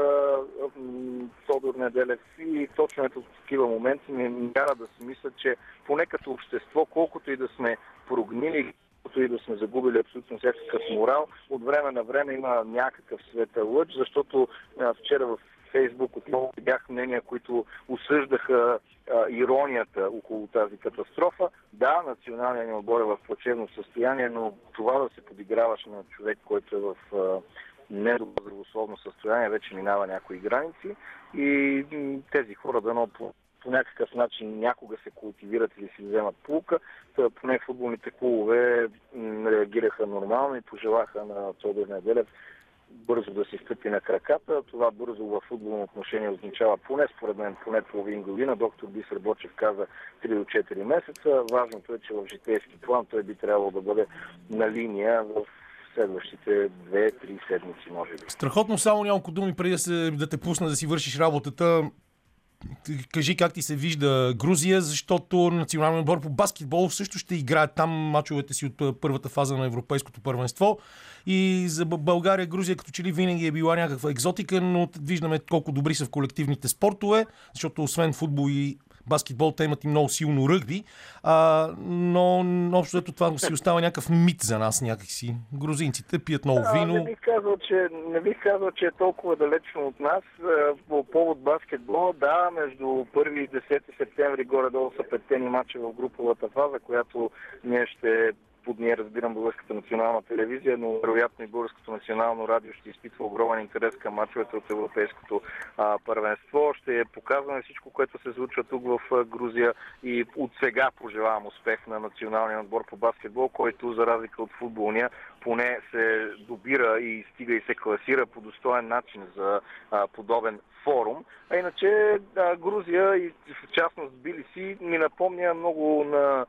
Тодор Неделев и точно ето в такива моменти ми кара да си мисля, че поне като общество, колкото и да сме прогнили, колкото и да сме загубили абсолютно всякакъв морал, от време на време има някакъв светъл лъч, защото вчера в Фейсбук отново бях мнения, които осъждаха иронията около тази катастрофа. Да, националният ни отбор е в плачевно състояние, но това да се подиграваш на човек, който е в недобро здравословно състояние, вече минава някои граници и тези хора дано по някакъв начин някога се култивират или си вземат поука. Поне футболните клубове реагираха нормално и пожелаха на Тодор Неделев бързо да се стъпи на краката. Това бързо във футболно отношение означава поне, според мен, поне половин година. Доктор Бисер Бочев каза 3 до 4 месеца. Важното е, че в житейски план той би трябвало да бъде на линия в следващите 2-3 седмици, може би. Страхотно, само няколко думи преди да те пусна да си вършиш работата. Кажи как ти се вижда Грузия, защото националният отбор по баскетбол също ще играе там мачовете си от първата фаза на европейското първенство. И за България Грузия като че ли винаги е била някаква екзотика, но виждаме колко добри са в колективните спортове, защото освен футбол и баскетбол, те имат и много силно ръгби, но общо ето това си остава някакъв мит за нас някакси. Грузинците пият много вино. Не бих казал, че е толкова далечно от нас. По повод баскетбола, да, между 1 и 10 септември горе-долу са 5 мача в груповата фаза, която ние ще под ние разбирам Българската национална телевизия, но вероятно и Българското национално радио ще изпитва огромен интерес към мачовете от Европейското първенство. Ще показваме всичко, което се случва тук в Грузия и от сега пожелавам успех на националния отбор по баскетбол, който за разлика от футболния поне се добира и стига и се класира по достоен начин за подобен форум. А иначе Грузия и в частност Тбилиси ми напомня много на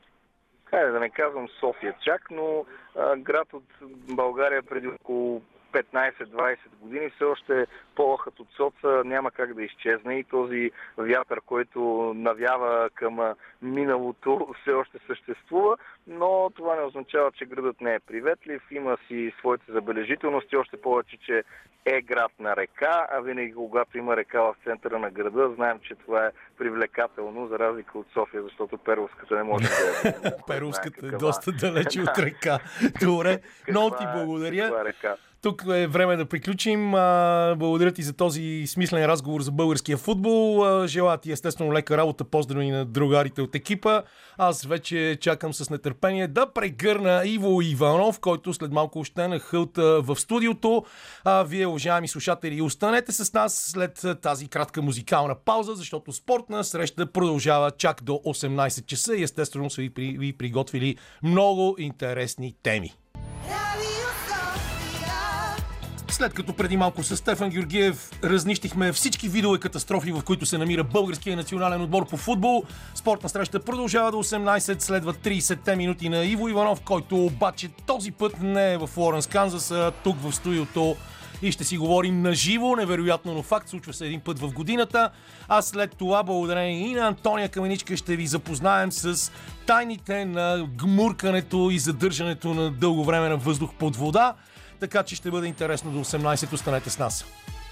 да не казвам София чак, но град от България преди около 15-20 години все още полъхът от соца няма как да изчезне и този вятър, който навява към миналото, все още съществува, но това не означава, че градът не е приветлив, има си своите забележителности, още повече, че е град на река, а винаги когато има река в центъра на града, знаем, че това е привлекателно, за разлика от София, защото Перовската не може да е. Перовската е доста далече от река. Добре, много ти благодаря. Тук е време да приключим. Благодаря ти за този смислен разговор за българския футбол. Желая ти естествено лека работа. Поздрави на другарите от екипа. Аз вече чакам с нетърпение да прегърна Иво Иванов, който след малко ще нахълта в студиото. Вие, уважаеми слушатели, останете с нас след тази кратка музикална пауза, защото спортна среща продължава чак до 18 часа и естествено са ви приготвили много интересни теми. След като преди малко с Стефан Георгиев разнищихме всички видове катастрофи, в които се намира българския национален отбор по футбол, спортна среща продължава до 18, следват 30 минути на Иво Иванов, който обаче този път не е в Лоренс, Канзас, а тук в студиото и ще си говорим на живо, невероятно, но факт, случва се един път в годината. А след това, благодарение и на Антония Каменичка, ще ви запознаем с тайните на гмуркането и задържането на дълго време на въздух под вода. Така че ще бъде интересно до 18. Останете с нас.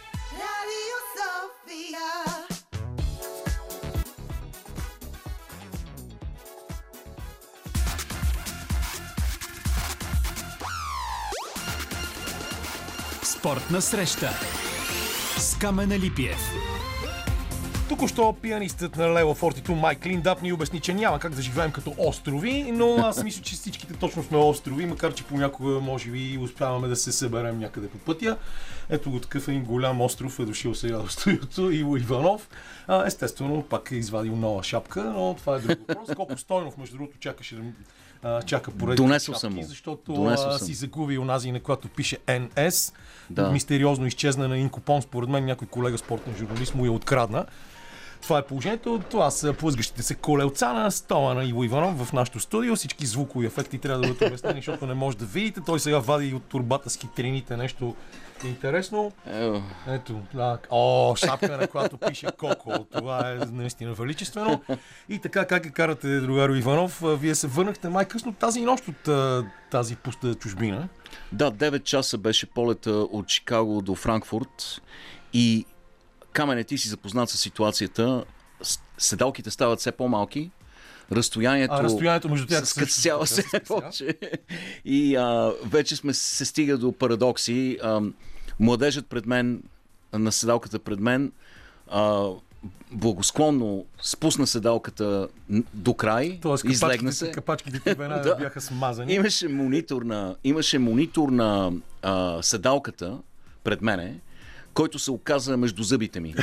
Спортна среща с Камена Липиев. Току-що пианистът на Лело Фортито Майк Линдап ни обясни, че няма как да живеем като острови, но аз мисля, че всичките точно сме острови, макар че понякога може би успяваме да се съберем някъде по пътя. Ето го такъв един голям остров е дошъл сега в студиото, Иво Иванов. Естествено, пак е извадил нова шапка, но това е друг въпрос. Колко Стойнов, между другото, чака поредните шапки, защото си загуби онази, на която пише НС. Да. Мистериозно изчезна на Инкопон, според мен някой колега спортен журналист му я открадна. Това е положението. Това са плъзгащите се колелца на стола на Иво Иванов в нашото студио. Всички звукови ефекти трябва да бъдат обяснени, защото не може да видите. Той сега вади от турбата с хитрините нещо интересно. Ето, да. Шапка, на която пише Коко. Това е наистина величествено. И така, как я карате, другаро Иванов? Вие се върнахте май късно тази нощ от тази пуста чужбина. Да, 9 часа беше полета от Чикаго до Франкфурт и Камене, ти си запознат с ситуацията. Седалките стават все по-малки. Разстоянието между тях скъсява се повече. И вече се стига до парадокси. Младежът пред мен, на седалката пред мен, благосклонно спусна седалката до край, излегна се. Капачките ти веднага бяха смазани. Имаше монитор на седалката пред мене, който се оказа между зъбите ми.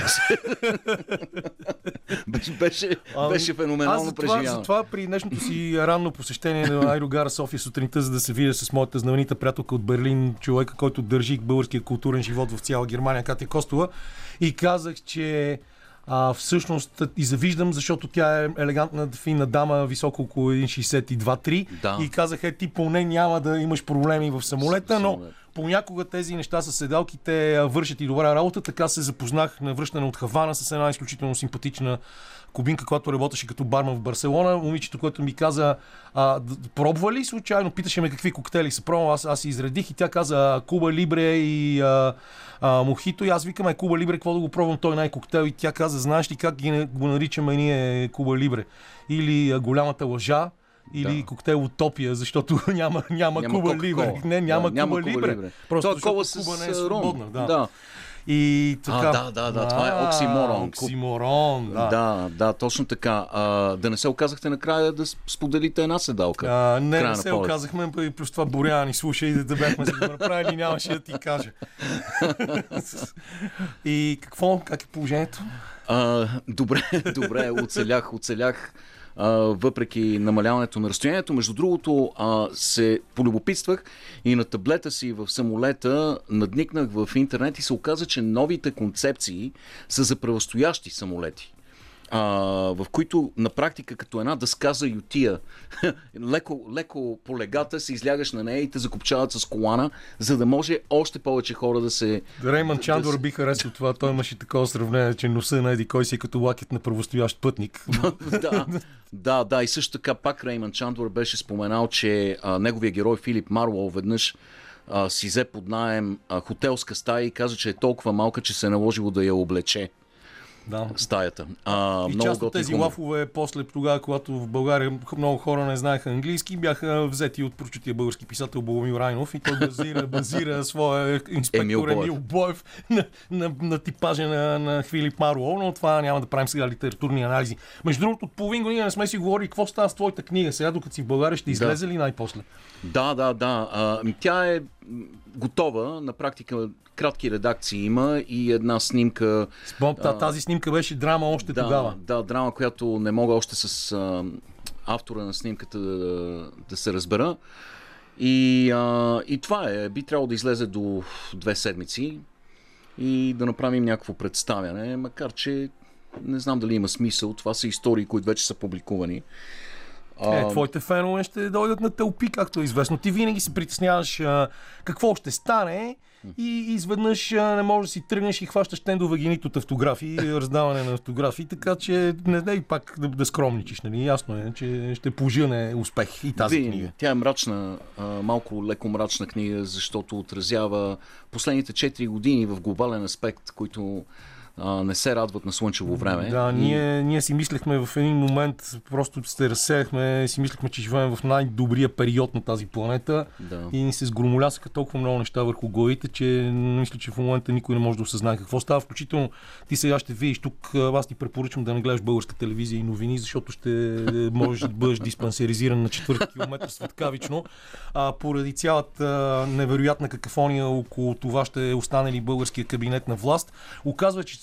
беше феноменално преживяване. Затова при днешното си ранно посещение на аерогара София сутринта, за да се видя с моята знаменита приятелка от Берлин, човека, който държи българския културен живот в цяла Германия, Катя Костова, и казах, че всъщност и завиждам, защото тя е елегантна, финна дама, високо около 1,62-3 да. И казах, ти поне няма да имаш проблеми в самолета, но понякога тези неща с седалките вършат и добра работа. Така се запознах на връщане от Хавана с една изключително симпатична кубинка, която работеше като барман в Барселона. Момичето, което ми каза, пробва ли случайно, питаше ме какви коктейли са пробвал, аз си изредих и тя каза Куба Либре и Мохито, и аз викам, Куба Либре, какво да го пробвам той най-коктейл, и тя каза, знаеш ли как го наричаме ние Куба Либре? Или голямата лъжа, или коктейл Утопия, защото няма Куба Либре. Не, няма Куба Либре. Просто защото Куба не е свободна. Да. И така. Това е оксиморон. Оксиморон, да, точно така. Да не се оказахте накрая да споделите една седалка. Не се оказахме, и плюс това Боряна ни слуша и да бяхме се го направили, нямаше да ти кажа. И как е положението? Добре, оцелях. Въпреки намаляването на разстоянието. Между другото, се полюбопитствах и на таблета си в самолета надникнах в интернет и се оказа, че новите концепции са за правостоящи самолети. В които на практика като една дъска за ютия леко по легата се излягаш на нея и те закопчават с колана, за да може още повече хора да се... Реймънд Чандор би харесал това. Той имаше такова сравнение, че носа на еди кой си като лакет на правостоящ пътник. Да, и също така пак Реймънд Чандор беше споменал, че неговия герой Филип Марлоу веднъж си взе под наем хотелска стая и каза, че е толкова малка, че се е наложило да я облече. Да. Стаята. И част от тези лафове после тогава, когато в България много хора не знаеха английски, бяха взети от прочутия български писател Богомил Райнов и той базира своя инспектор Емил Боев на типажа на Филип Марлоу, но това няма да правим сега литературни анализи. Между другото, от половин година не сме си говорили какво става с твоята книга. Сега, докато си в България, ще излезе ли най-после? Да. Тя е готова. На практика кратки редакции има и една снимка. Тази снимка беше драма още тогава. Да, драма, която не мога още с автора на снимката да се разбера. И това е. Би трябвало да излезе до 2 седмици и да направим някакво представяне, макар че не знам дали има смисъл. Това са истории, които вече са публикувани. Твоите фенове ще дойдат на тълпи, както е известно. Ти винаги се притесняваш какво ще стане и изведнъж не можеш да си тръгнеш и хващаш тендове генит от автографии, раздаване на автографии, така че не дай пак да скромничиш. Нали? Ясно е, че ще пожъне успех и тази книга. Тя е мрачна, малко леко мрачна книга, защото отразява последните 4 години в глобален аспект, които не се радват на слънчево време. Да, ние си мислехме в един момент, просто се разсеяхме, си мислехме, че живеем в най-добрия период на тази планета и ни се сгромолясаха толкова много неща върху главите, че мисля, че в момента никой не може да осъзнае какво става. Включително ти сега ще видиш тук, аз ти препоръчвам да не гледаш българска телевизия и новини, защото ще можеш да бъдеш диспансеризиран на 4 километър светкавично. Поради цялата невероятна какафония около това ще остане ли българския кабинет на власт. Оказва, че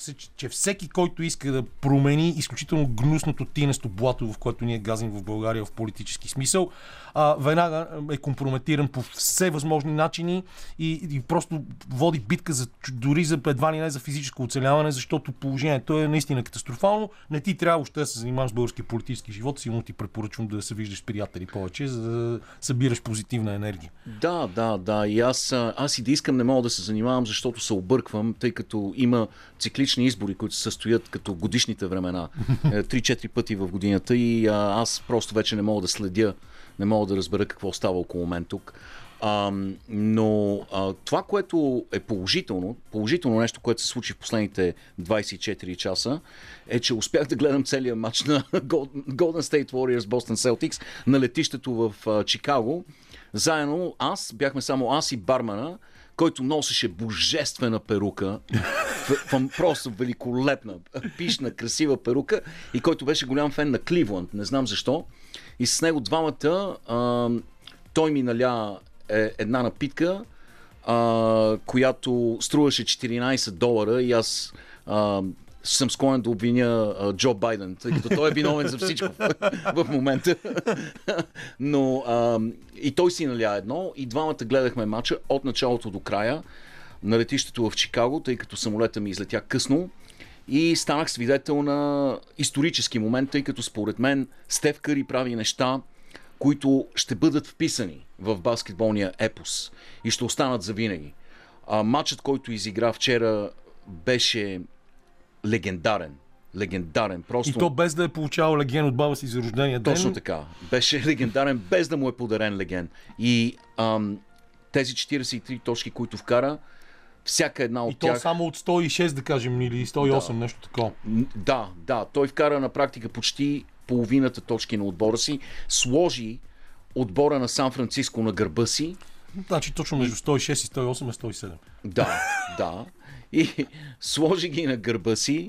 че всеки, който иска да промени изключително гнусното тинесто блато, в което ние газим в България в политически смисъл, веднага е компрометиран по все възможни начини и просто води битка дори за едва ли не за физическо оцеляване, защото положението е наистина катастрофално. Не ти трябва още да се занимаваш с български политически живот, силно ти препоръчвам да се виждаш с приятели повече, за да събираш позитивна енергия. Да. И аз и да искам не мога да се занимавам, защото се обърквам, тъй като има циклични избори, които се състоят като годишните времена. 3-4 пъти в годината и аз просто вече не мога да следя, не мога да разбера какво става около мен тук. Но това, което е положително нещо, което се случи в последните 24 часа, е, че успях да гледам целият матч на Golden State Warriors Boston Celtics на летището в Чикаго. Заедно бяхме само аз и бармана, който носеше божествена перука, просто великолепна, пишна, красива перука и който беше голям фен на Кливланд, не знам защо. И с него двамата той ми наля една напитка, която струваше $14 и аз съм склонен да обвиня Джо Байден, тъй като той е виновен за всичко в момента. Но и той си наля едно и двамата гледахме матча от началото до края на летището в Чикаго, тъй като самолета ми излетя късно и станах свидетел на исторически момент, тъй като според мен Стеф Къри прави неща, които ще бъдат вписани в баскетболния епос и ще останат завинаги. Матчът, който изигра вчера, беше легендарен. Просто... И то без да е получавал леген от баба си за рождения ден. Точно така. Беше легендарен, без да му е подарен леген. И тези 43 точки, които вкара, всяка една от тях... И то само от 106, да кажем, или 108, нещо такова. Да. Той вкара на практика почти половината точки на отбора си. Сложи отбора на Сан Франциско на гърба си. Значи точно между 106 и 108 е 107. Да. И сложи ги на гърба си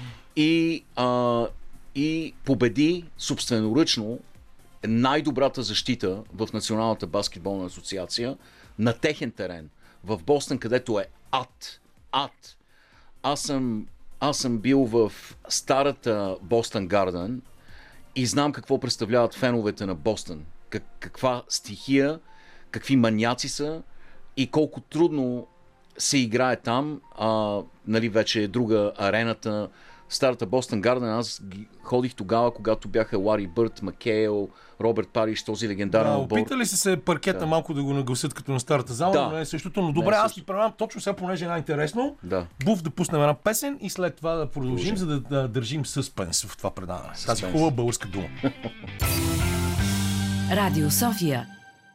и победи собственоръчно най-добрата защита в Националната баскетболна асоциация на техен терен в Бостън, където е ад. Аз съм бил в старата Бостън Гарден и знам какво представляват феновете на Бостън. Каква стихия, какви маняци са и колко трудно се играе там. Нали, вече е друга арената. Старата Бостън Гарден, аз ходих тогава, когато бяха Лари Бърт, Макейл, Робърт Париш, този легендарен отбор. Опитали се паркета малко да го нагласят като на старата зала, но не е същото. Но добре, аз ти предлагам точно сега, понеже е най-интересно, Буф да пуснем една песен и след това да продължим, за да държим съспенс в това предаване. Тази хубава българска дума. Радио София.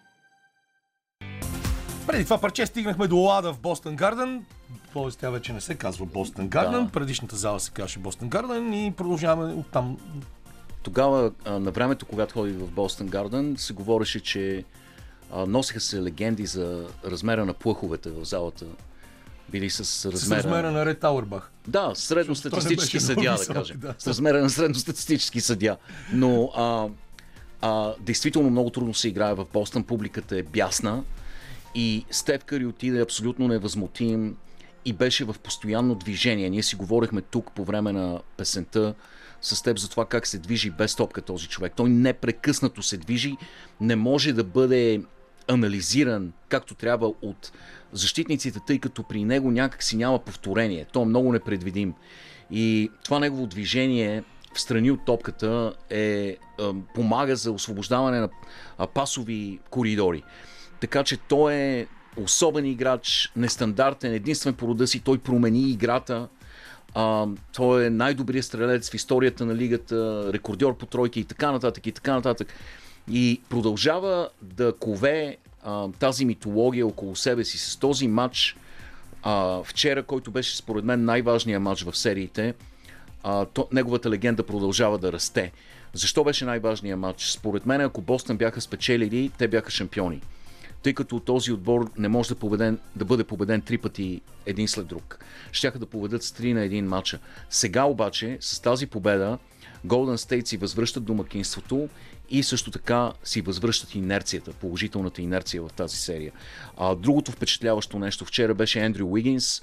Преди това парче стигнахме до Лада в Бостън Гарден. Тоест тя вече не се казва Бостън Гарден. Предишната зала се казваше Бостън Гарден и продължаваме оттам. Тогава, на времето, когато ходих в Бостън Гарден, се говореше, че носиха се легенди за размера на плъховете в залата. Били с размера на Ред Ауербах. Да, средностатистически съдия, да кажем. С размера на средностатистически съдия. Но действително много трудно се играе в Бостън. Публиката е бясна. И Стеф Къри отиде абсолютно невъзмутим и беше в постоянно движение. Ние си говорихме тук по време на песента с теб за това как се движи без топка този човек. Той непрекъснато се движи, не може да бъде анализиран както трябва от защитниците, тъй като при него някак си няма повторение. Той е много непредвидим. И това негово движение встрани от топката помага за освобождаване на пасови коридори. Така че той е особен играч, нестандартен, единствен по рода си, той промени играта. Той е най-добрият стрелец в историята на лигата, рекордьор по тройки и така нататък. И продължава да кове тази митология около себе си с този матч вчера, който беше според мен най-важният матч в сериите. Неговата легенда продължава да расте. Защо беше най-важният матч? Според мен, ако Бостън бяха спечелили, те бяха шампиони. Тъй като този отбор не може да бъде победен 3 пъти един след друг. Щяха да победят с 3 на 1 матча. Сега обаче, с тази победа, Golden State си възвръщат домакинството и също така си възвръщат инерцията, положителната инерция в тази серия. Другото впечатляващо нещо вчера беше Ендрю Уигинс,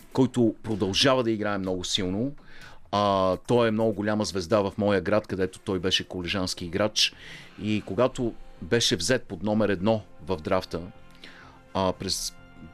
който продължава да играе много силно. Той е много голяма звезда в моя град, където той беше колежански играч. И когато беше взет под номер 1 в драфта през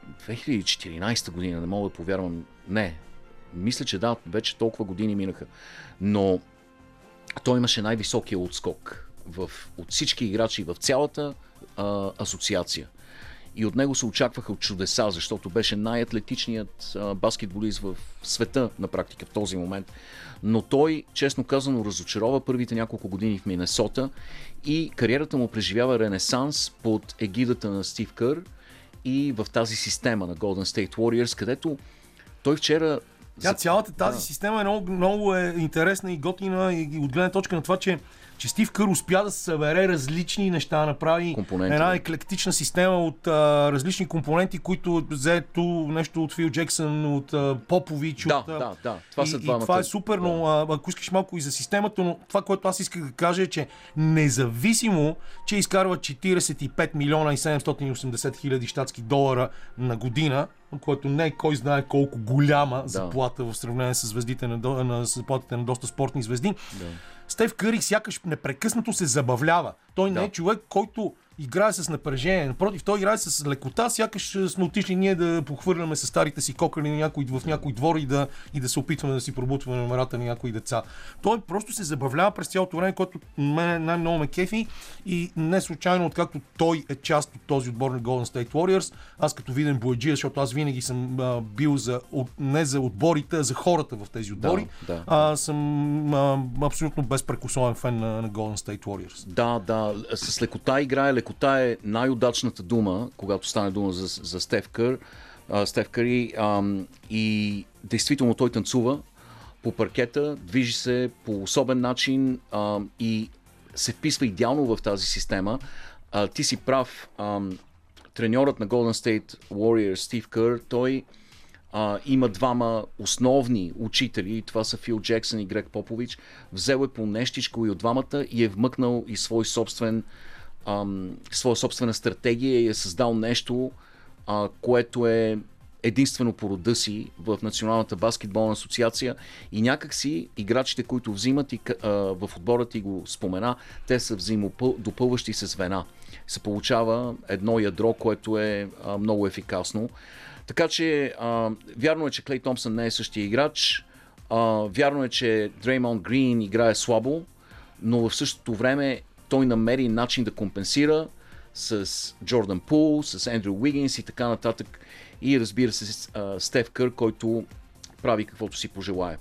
2014 година, не мога да повярвам, мисля, че да, вече толкова години минаха, но той имаше най-високия отскок от всички играчи в цялата асоциация. И от него се очакваха чудеса, защото беше най-атлетичният баскетболист в света на практика в този момент. Но той, честно казано, разочарова първите няколко години в Минесота и кариерата му преживява ренесанс под егидата на Стив Кър и в тази система на Golden State Warriors, където той вчера... Цялата тази система е много интересна и готина и от гледна точка на това, че Стив Кър успя да събере различни неща, направи една еклектична система от различни компоненти, които взето нещо от Фил Джексън, от Попович. Това са двамата. Това е супер, но ако искаш малко и за системата, но това, което аз исках да кажа е, че независимо, че изкарва 45 милиона и 780 хиляди щатски долара на година, което не е кой знае колко голяма заплата в сравнение с звездите на заплатите на доста спортни звезди, Стеф Къри сякаш непрекъснато се забавлява. Той не е човек, който играе с напрежение. Напротив, той играе с лекота, сякаш сме отишли ние да похвърляме с старите си кокали в някой двор и да се опитваме да си пробутваме номерата на някои деца. Той просто се забавлява през цялото време, което мен най-много ме кефи и не случайно, откакто той е част от този отбор на Golden State Warriors, аз като виден бояджия, защото аз винаги съм бил не за отборите, а за хората в тези отбори, съм абсолютно безпрекословен фен на Golden State Warriors. Да, с лекота играе. Лекота е най-удачната дума, когато стане дума за Стеф Къри, и действително той танцува по паркета, движи се по особен начин и се вписва идеално в тази система. Ти си прав, треньорът на Golden State Warriors Стив Кър, той има двама основни учители, това са Фил Джексън и Грег Попович. Взел е по нещичко и от двамата и е вмъкнал и своя собствена стратегия и е създал нещо, което е единствено по рода си в Националната баскетболна асоциация и някакси играчите, които взимат в отбора ти го спомена, те са взаимодопълващи се звена. Се получава едно ядро, което е много ефикасно. Така че вярно е, че Клей Томпсън не е същия играч, вярно е, че Дреймонд Грин играе слабо, но в същото време той намери начин да компенсира с Джордан Пул, с Ендрю Уигинс и така нататък. И разбира се, Стеф Кър, който прави каквото си пожелае.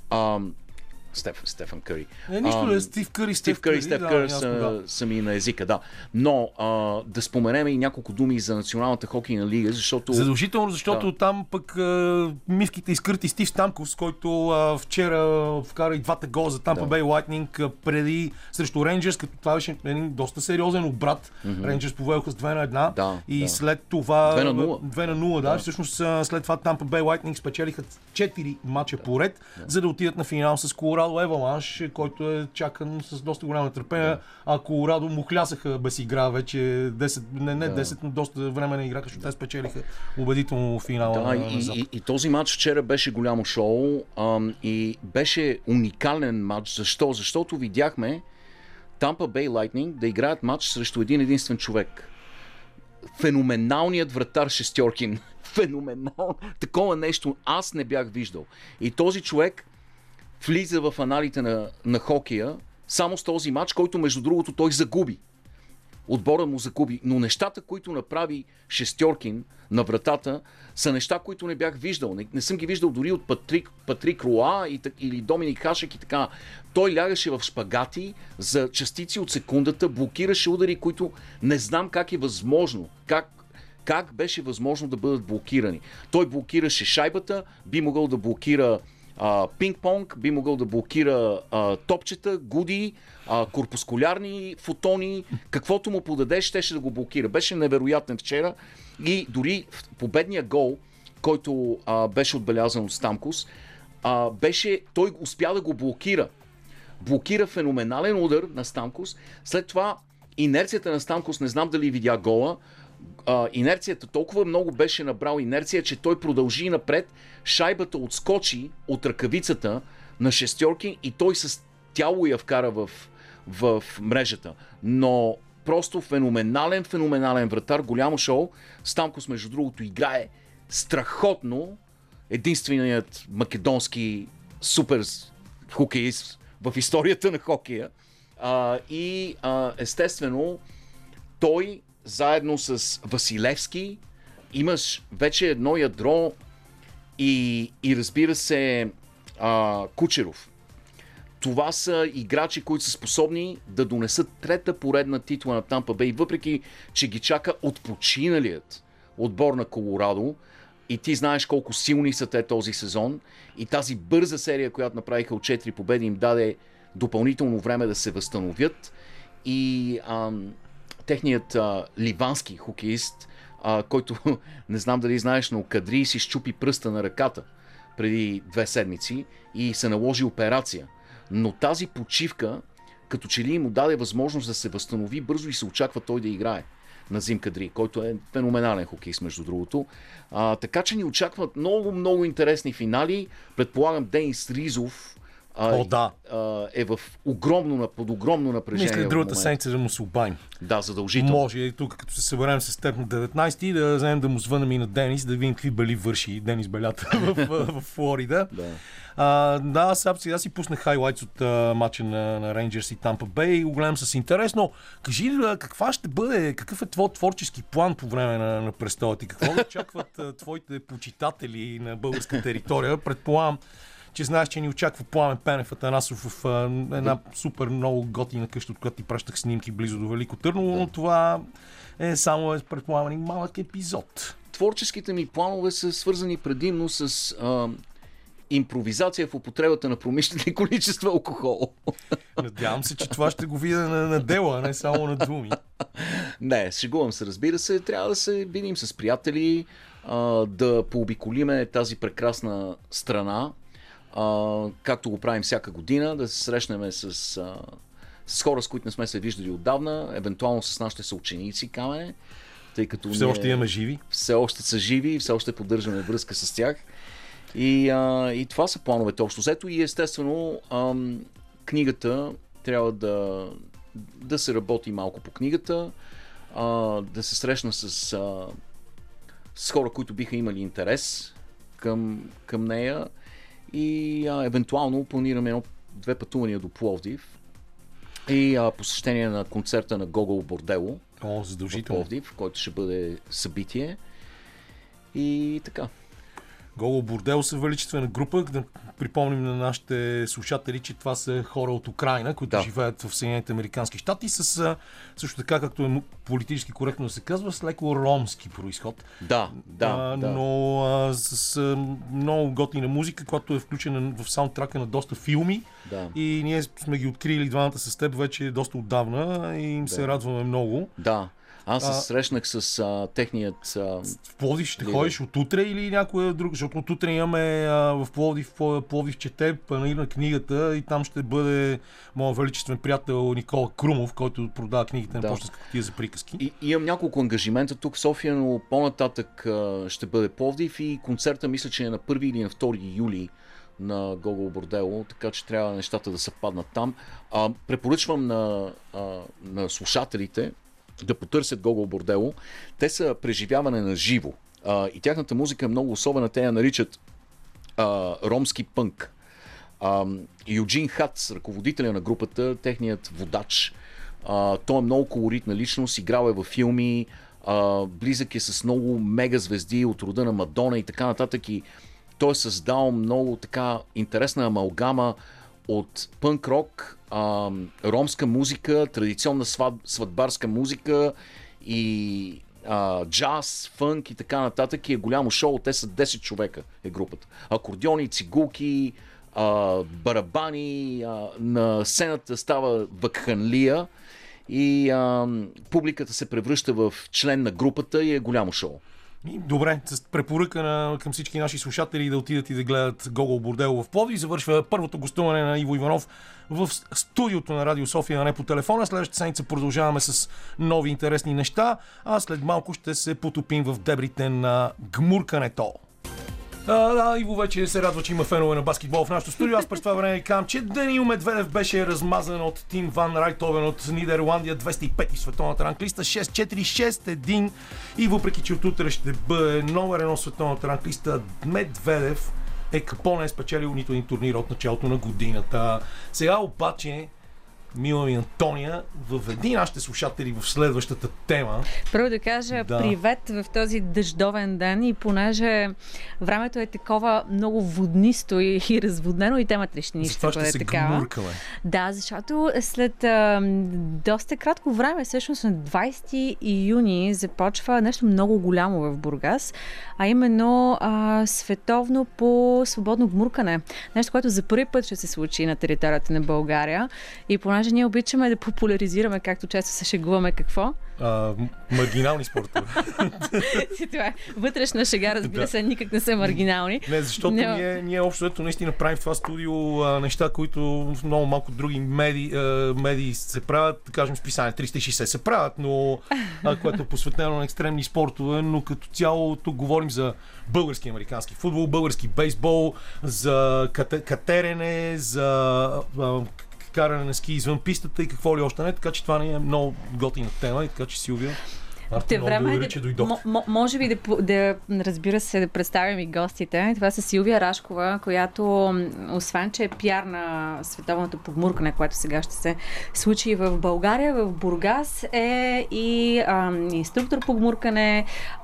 Стефан Къри. Нищо ли, Стив Кър и Стеф Кър са ми на езика, да. Но да споменем и няколко думи за Националната хокейна лига, защото... Задължително, защото там пък мивките изкърти Стив Стамков, с който вчера вкара и двата гола за Тампа Бей Лайтнинг преди срещу Рейнджърс, като това беше един доста сериозен обрат. Рейнджърс поведоха с 2-1 и след това 2-0, да. Всъщност след това Тампа Бей Лайтнинг спечелиха 4 мача поред, за да отидат на финал с Колорадо Еваланш, който е чакан с доста голямо търпение. А Колорадо му хлясаха без игра вече 10, но доста време не играха, защото те спечелиха убедително финала. И този матч вчера беше голямо шоу и беше уникален матч. Защо? Защото видяхме Tampa Bay Lightning да играят матч срещу един единствен човек. Феноменалният вратар Шестьоркин. Феноменално. Такова нещо аз не бях виждал. И този човек влиза в аналите на хокея само с този матч, който между другото той загуби. Отбора му загуби. Но нещата, които направи Шестьоркин на вратата, са неща, които не бях виждал. Не съм ги виждал дори от Патрик Руа или Доминик Хашек и така. Той лягаше в шпагати за частици от секундата, блокираше удари, които не знам как е възможно. Как беше възможно да бъдат блокирани. Той блокираше шайбата, би могъл да блокира пинг-понг, би могъл да блокира топчета, гуди, корпускулярни фотони, каквото му подадеш, щеше да го блокира. Беше невероятен вчера и дори в победния гол, който беше отбелязан от Стамкос, той успя да го блокира. Блокира феноменален удар на Стамкос. След това инерцията на Стамкос, не знам дали видя гола, инерцията толкова много беше набрал инерция, че той продължи напред, шайбата отскочи от ръкавицата на шестерки и той с тяло я вкара в мрежата. Но просто феноменален вратар, голямо шоу. Стамкос, между другото, играе страхотно. Единственият македонски супер хокеист в историята на хокея. Естествено, той заедно с Василевски имаш вече едно ядро и разбира се Кучеров. Това са играчи, които са способни да донесат трета поредна титла на Тампа Бей, въпреки че ги чака отпочиналият отбор на Колорадо. И ти знаеш колко силни са те този сезон. И тази бърза серия, която направиха от 4 победи, им даде допълнително време да се възстановят. И техният ливански хокеист, който не знам дали знаеш, но Кадри си щупи пръста на ръката преди 2 седмици и се наложи операция. Но тази почивка, като че ли му даде възможност да се възстанови бързо и се очаква той да играе. Назим Кадри, който е феноменален хокеист, между другото. Така че ни очакват много интересни финали. Предполагам, Денис Ризов е под огромно напрежение. Мисля, другата седмица да му се обаим. Да, задължително. Може и тук, като се съберем с теб на 19-ти, да вземем да му звънем и на Денис, да видим какви бали върши Денис Белята в Флорида. Сега си пуснах хайлайтс от матча на Рейнджърс и Тампа Бей и го гледам с интерес, но кажи какъв е твой творчески план по време на престола ти? Какво очакват твоите почитатели на българска територия? Предполагам, че знаеш, че ни очаква Пламен Пенев Атанасов в една супер много готина къща, от която ти пращах снимки близо до Велико Търново, но това е само предполагам малък епизод. Творческите ми планове са свързани предимно с импровизация в употребата на промишлени количества алкохол. Надявам се, че това ще го видя на дела, а не само на думи. Не, шегувам се, разбира се. Трябва да се видим с приятели, да пообиколиме тази прекрасна страна, както го правим всяка година, да се срещнем с хора, с които не сме се виждали отдавна, евентуално с нашите съученици, Камене, тъй като все още имаме живи. Все още са живи и все още поддържаме връзка с тях. И това са плановете общо взето и естествено книгата трябва да се работи малко по книгата, да се срещна с хора, които биха имали интерес към нея и евентуално планираме 2 пътувания до Пловдив и посещение на концерта на Гогол Бордело в Пловдив, който ще бъде събитие и така. Гогол Бордело са величествена група. Да припомним на нашите слушатели, че това са хора от Украйна, които живеят в Съединените американски щати с също така, както е политически коректно да се казва, с леко ромски произход. Но с много готина музика, която е включена в саундтрака на доста филми. Да. И ние сме ги открили двамата с теб вече доста отдавна и им се радваме много. Да. Аз се срещнах с техният... В Пловдив ще ходиш от утре или някоя друга? Защото от утре имаме в Пловдив чете панаир на книгата и там ще бъде моят величествен приятел Никола Крумов, който продава книгите на пощенска кутия за приказки. И имам няколко ангажимента тук в София, но по-нататък ще бъде Пловдив и концерта мисля, че е на 1 или на 2 юли на Гогол Бордело, така че трябва нещата да съвпаднат там. Препоръчвам на слушателите да потърсят Гогол Бордело. Те са преживяване на живо. И тяхната музика е много особена. Те я наричат ромски пънк. Юджин Хац, ръководителя на групата, техният водач, той е много колоритна личност, играл е във филми, близък е с много мега звезди от рода на Мадона и така нататък. И той е създал много така интересна амалгама от пънк-рок, ромска музика, традиционна сватбарска музика и джаз, фънк и така нататък. И е голямо шоу. Те са 10 човека е групата. Акордеони, цигулки, барабани, на сцената става вакханлия и публиката се превръща в член на групата и е голямо шоу. И добре, с препоръка към всички наши слушатели да отидат и да гледат Гогол Бордело в Пловдив. Завършва първото гостуване на Иво Иванов в студиото на Радио София, а не по телефона. Следващата седмица продължаваме с нови интересни неща, а след малко ще се потопим в дебрите на гмуркането. Иво вече се радва, че има фенове на баскетбол в нашото студио. Аз през това време казвам, че Даниил Медведев беше размазан от Тим Ван Райтовен от Нидерландия, 205-ти световната ранглиста, 6-4-6-1. И въпреки, че от утре ще бъде номер 1 световната ранглиста, Медведев не е спечелил нито един турнир от началото на годината. Сега обаче Мила и Антония, въведи нашите слушатели в следващата тема. Първо да кажа привет в този дъждовен ден и понеже времето е такова много воднисто и разводнено и темата ще ни ще бъде такава. Гмуркаме. Да, защото след доста кратко време, всъщност на 20 июни започва нещо много голямо в Бургас, а именно световно по свободно гмуркане. Нещо, което за първи път ще се случи на територията на България и понеже ние обичаме да популяризираме, както често се шегуваме, какво? Маргинални спортове. Това е вътрешна шега, разбира се, никак не са маргинални. Не, защото ние общо ето наистина правим в това студио неща, които в много малко други медии се правят, да кажем списание 360 се правят, но което е посветено на екстремни спортове, но като цяло тук говорим за български американски футбол, български бейсбол, за катерене, за каране на ски извън пистата и какво ли още не, така че това не е много готина тема и така че Силвия, благодаря, че дойдох. Може би да разбира се, да представим и гостите. Това са Силвия Рашкова, която освен, че е пиар на световното погмуркане, което сега ще се случи в България, в Бургас е и инструктор по гмуркане,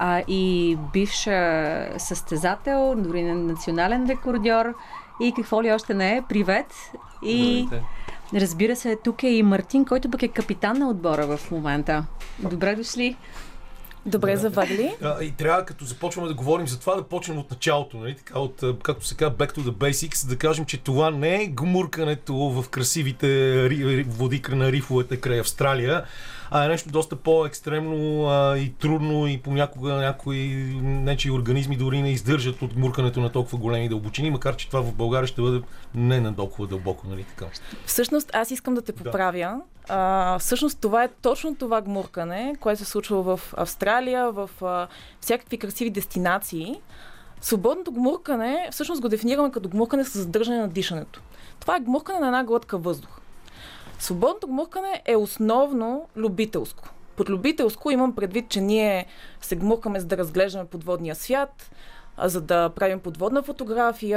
и бивш състезател, дори национален рекордьор и какво ли още не е. Привет! И разбира се, тук е и Мартин, който пък е капитан на отбора в момента. Добре дошли! Добре завърли. И трябва, като започваме да говорим за това, да почнем от началото, нали? Така, както се казва, back to the basics, да кажем, че това не е гмуркането в красивите води на рифовете край Австралия, а е нещо доста по-екстремно и трудно и понякога някои нечии организми дори не издържат от гмуркането на толкова големи дълбочини, макар че това в България ще бъде не на толкова дълбоко, нали така? Всъщност, аз искам да те поправя. Всъщност това е точно това гмуркане, което се случва в Австралия, в всякакви красиви дестинации. Свободното гмуркане всъщност го дефинираме като гмуркане с задържане на дишането. Това е гмуркане на една глътка въздух. Свободното гмуркане е основно любителско. Под любителско имам предвид, че ние се гмуркаме за да разглеждаме подводния свят, за да правим подводна фотография,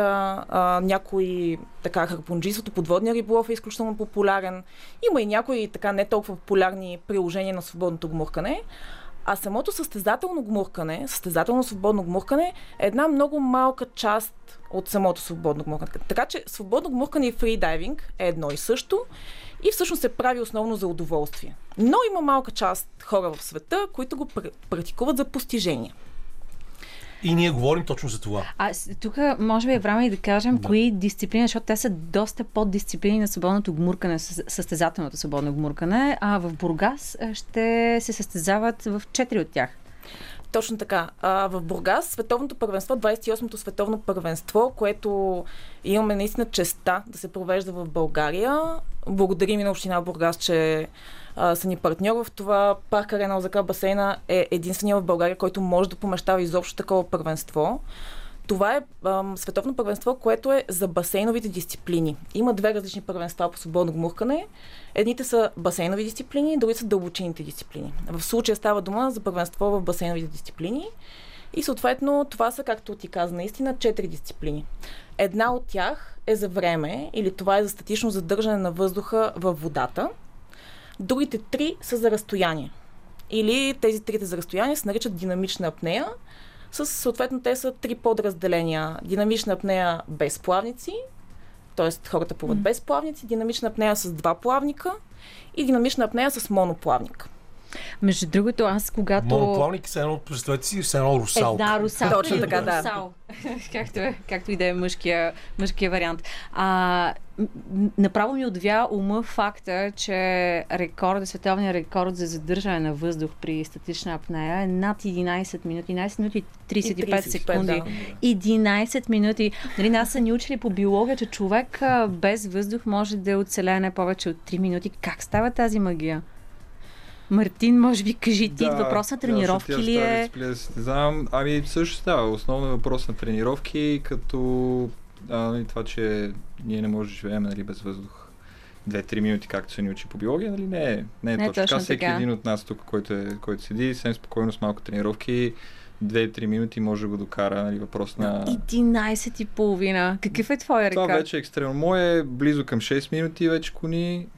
някои така харпунджийството, подводния риболов е изключително популярен. Има и някои така не толкова популярни приложения на свободното гмуркане. А самото състезателно свободно гмуркане е една много малка част от самото свободно гмуркане. Така че свободно гмуркане и фридайвинг е едно и също и всъщност се прави основно за удоволствие. Но има малка част хора в света, които го практикуват за постижение. И ние говорим точно за това. Тук може би е време и да кажем кои дисциплини, защото те са доста поддисциплини на свободното гмуркане, състезателното свободно гмуркане, а в Бургас ще се състезават в 4 от тях. Точно така. В Бургас световното първенство, 28-то световно първенство, което имаме наистина честа да се провежда в България. Благодарим и на община Бургас, че са ни партньор в това. Парк Арена ОЗК басейна е единствения в България, който може да помещава изобщо такова първенство. Това е световно първенство, което е за басейновите дисциплини. Има 2 различни първенства по свободно гмуркане. Едните са басейнови дисциплини, другите са дълбочинните дисциплини. В случая става дума за първенство в басейновите дисциплини. И съответно това са, както ти каза, наистина 4 дисциплини. Една от тях е за време, или това е за статично задържане на въздуха във водата. Другите 3 са за разстояние. Или тези 3 за разстояние се наричат динамична апнея. Съответно, те са 3 подразделения. Динамична апнея без плавници, т.е. хората плуват без плавници, динамична апнея с 2 плавника и динамична апнея с моноплавник. Между другото, аз когато... Моноплавник са едно, представете си, са едно русалка. Да, русалка. Точно така, да. Русал. както и да е мъжкия вариант. Направо ми отвя ума факта, че световният рекорд за задържане на въздух при статична апнея е над 11 минути. 11 минути и 35 секунди. Да. 11 минути. Нали, нас са ни учили по биология, че човек без въздух може да оцелее не повече от 3 минути. Как става тази магия? Мартин, може би кажи ти, въпрос на тренировки ли е? Ами също става. Основно въпрос на тренировки, като това, че ние не можем да живеем, нали, без въздух 2-3 минути, както се ни учи по биология, нали, не е точно така. Всеки един от нас тук, който седи, съвсем спокойно с малко тренировки, 2-3 минути може да го докара, нали, въпрос на... 11 и половина. Какъв е твоя рекорд? Това вече е екстремно. Мое е близо към 6 минути вече кони.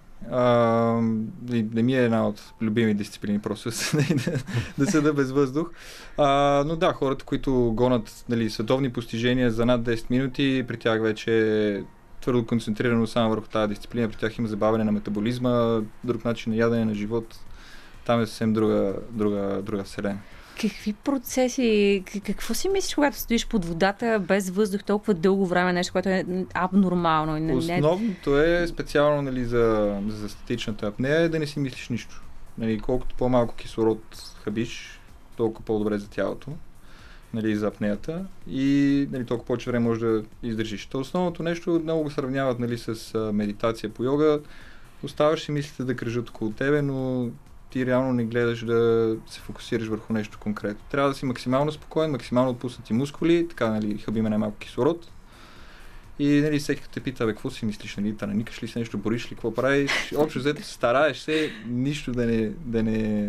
Не ми е една от любими дисциплини просто да седа без въздух. Но да, хората, които гонят, нали, световни постижения за над 10 минути, при тях вече е твърдо концентрирано само върху тази дисциплина, при тях има забавяне на метаболизма, друг начин на ядене на живот. Там е съвсем друга вселена. Какви процеси, какво си мислиш, когато стоиш под водата без въздух толкова дълго време, нещо, което е абнормално? Основното е специално, нали, за статичната апнея е да не си мислиш нищо. Нали, колкото по-малко кислород хабиш, толкова по-добре за тялото, нали, за апнеята и, нали, толкова повече време можеш да издържиш. То основното нещо много го сравняват, нали, с медитация по йога. Оставаш си мислите да кръжат около тебе, но ти реално не гледаш да се фокусираш върху нещо конкретно. Трябва да си максимално спокоен, максимално отпуснати мускули, така, нали, хабиме най-малко кислород. И, нали, всеки като те пита, какво си мислиш, нали, наникаш ли се нещо, бориш ли, какво правиш? Общо взето стараеш се нищо да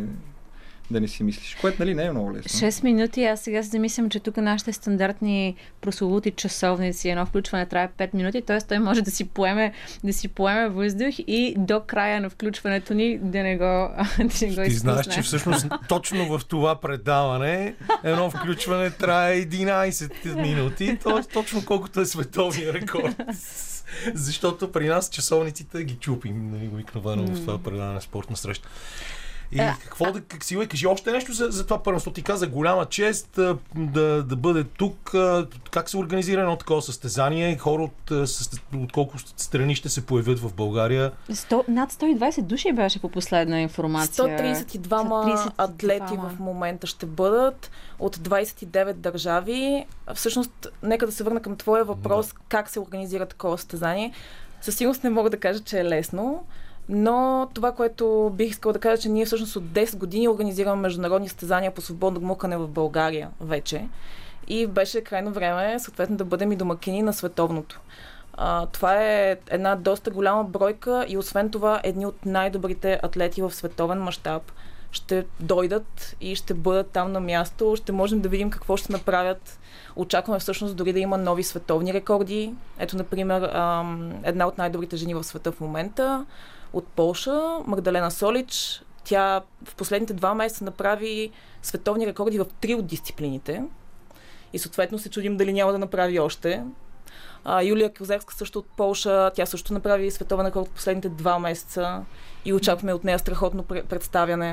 не си мислиш, което, нали, не е много лесно. 6 минути, аз сега се замислям, че тук нашите стандартни прословути часовници, едно включване трябва 5 минути, т.е. той може да си поеме въздух и до края на включването ни да не го изпусне. Ти знаеш, че всъщност точно в това предаване едно включване трае 11 минути, т.е. точно колкото е световния рекорд. Защото при нас часовниците ги чупим, нали, обикновено в това предаване спортна среща. И кажи още нещо за това първенство. Ти каза голяма чест да бъде тук. Как се организира едно такова състезание? Хора от колко страни ще се появят в България? Над 120 души беше по последна информация. 132 атлети в момента ще бъдат от 29 държави. Всъщност, нека да се върна към твоя въпрос, как се организира такова състезание. Със сигурност не мога да кажа, че е лесно. Но това, което бих искала да кажа, че ние всъщност от 10 години организираме международни състезания по свободно гмуркане в България вече. И беше крайно време, съответно, да бъдем и домакини на световното. Това е една доста голяма бройка и освен това едни от най-добрите атлети в световен мащаб ще дойдат и ще бъдат там на място. Ще можем да видим какво ще направят. Очакваме всъщност дори да има нови световни рекорди. Ето, например, една от най-добрите жени в света в момента от Полша, Магдалена Солич. Тя в последните 2 месеца направи световни рекорди в 3 от дисциплините. И съответно се чудим дали няма да направи още. Юлия Козерска също от Полша. Тя също направи световен рекорд в последните 2 месеца и очакваме от нея страхотно представяне.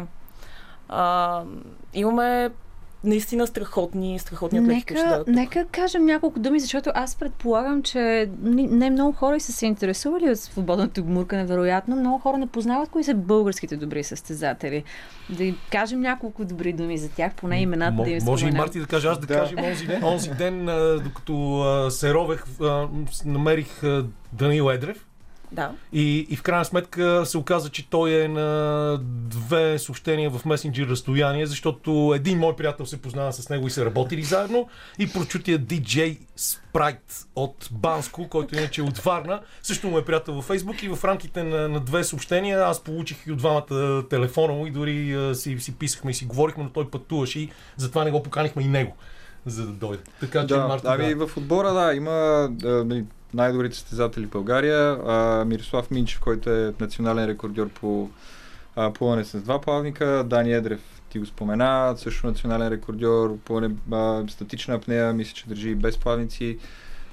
Имаме наистина страхотни атлети, които ще дадат. Нека кажем няколко думи, защото аз предполагам, че не много хора са се интересували от свободното гмуркане, вероятно. Много хора не познават кои са българските добри състезатели. Да им кажем няколко добри думи за тях, поне имената да им споменем. Може и Марти да каже, аз да кажем онзи ден, докато се ровех, намерих Даниил Едрев. Да. И в крайна сметка се оказа, че той е на 2 съобщения в месенджер разстояние, защото един мой приятел се познава с него и са работили заедно и прочутия DJ Sprite от Банско, който иначе е от Варна, също му е приятел във Фейсбук и в рамките на 2 съобщения аз получих и от двамата телефона му и дори си писахме и си говорихме, но той пътуваше и затова не го поканихме и него, за да дойде. Така че Марти, в отбора, има най-добрите състезатели в България. Мирослав Минчев, който е национален рекордьор по плуване с 2 плавника. Дани Едрев, ти го спомена, също национален рекордьор по статична апнея, мисля, че държи и без плавници.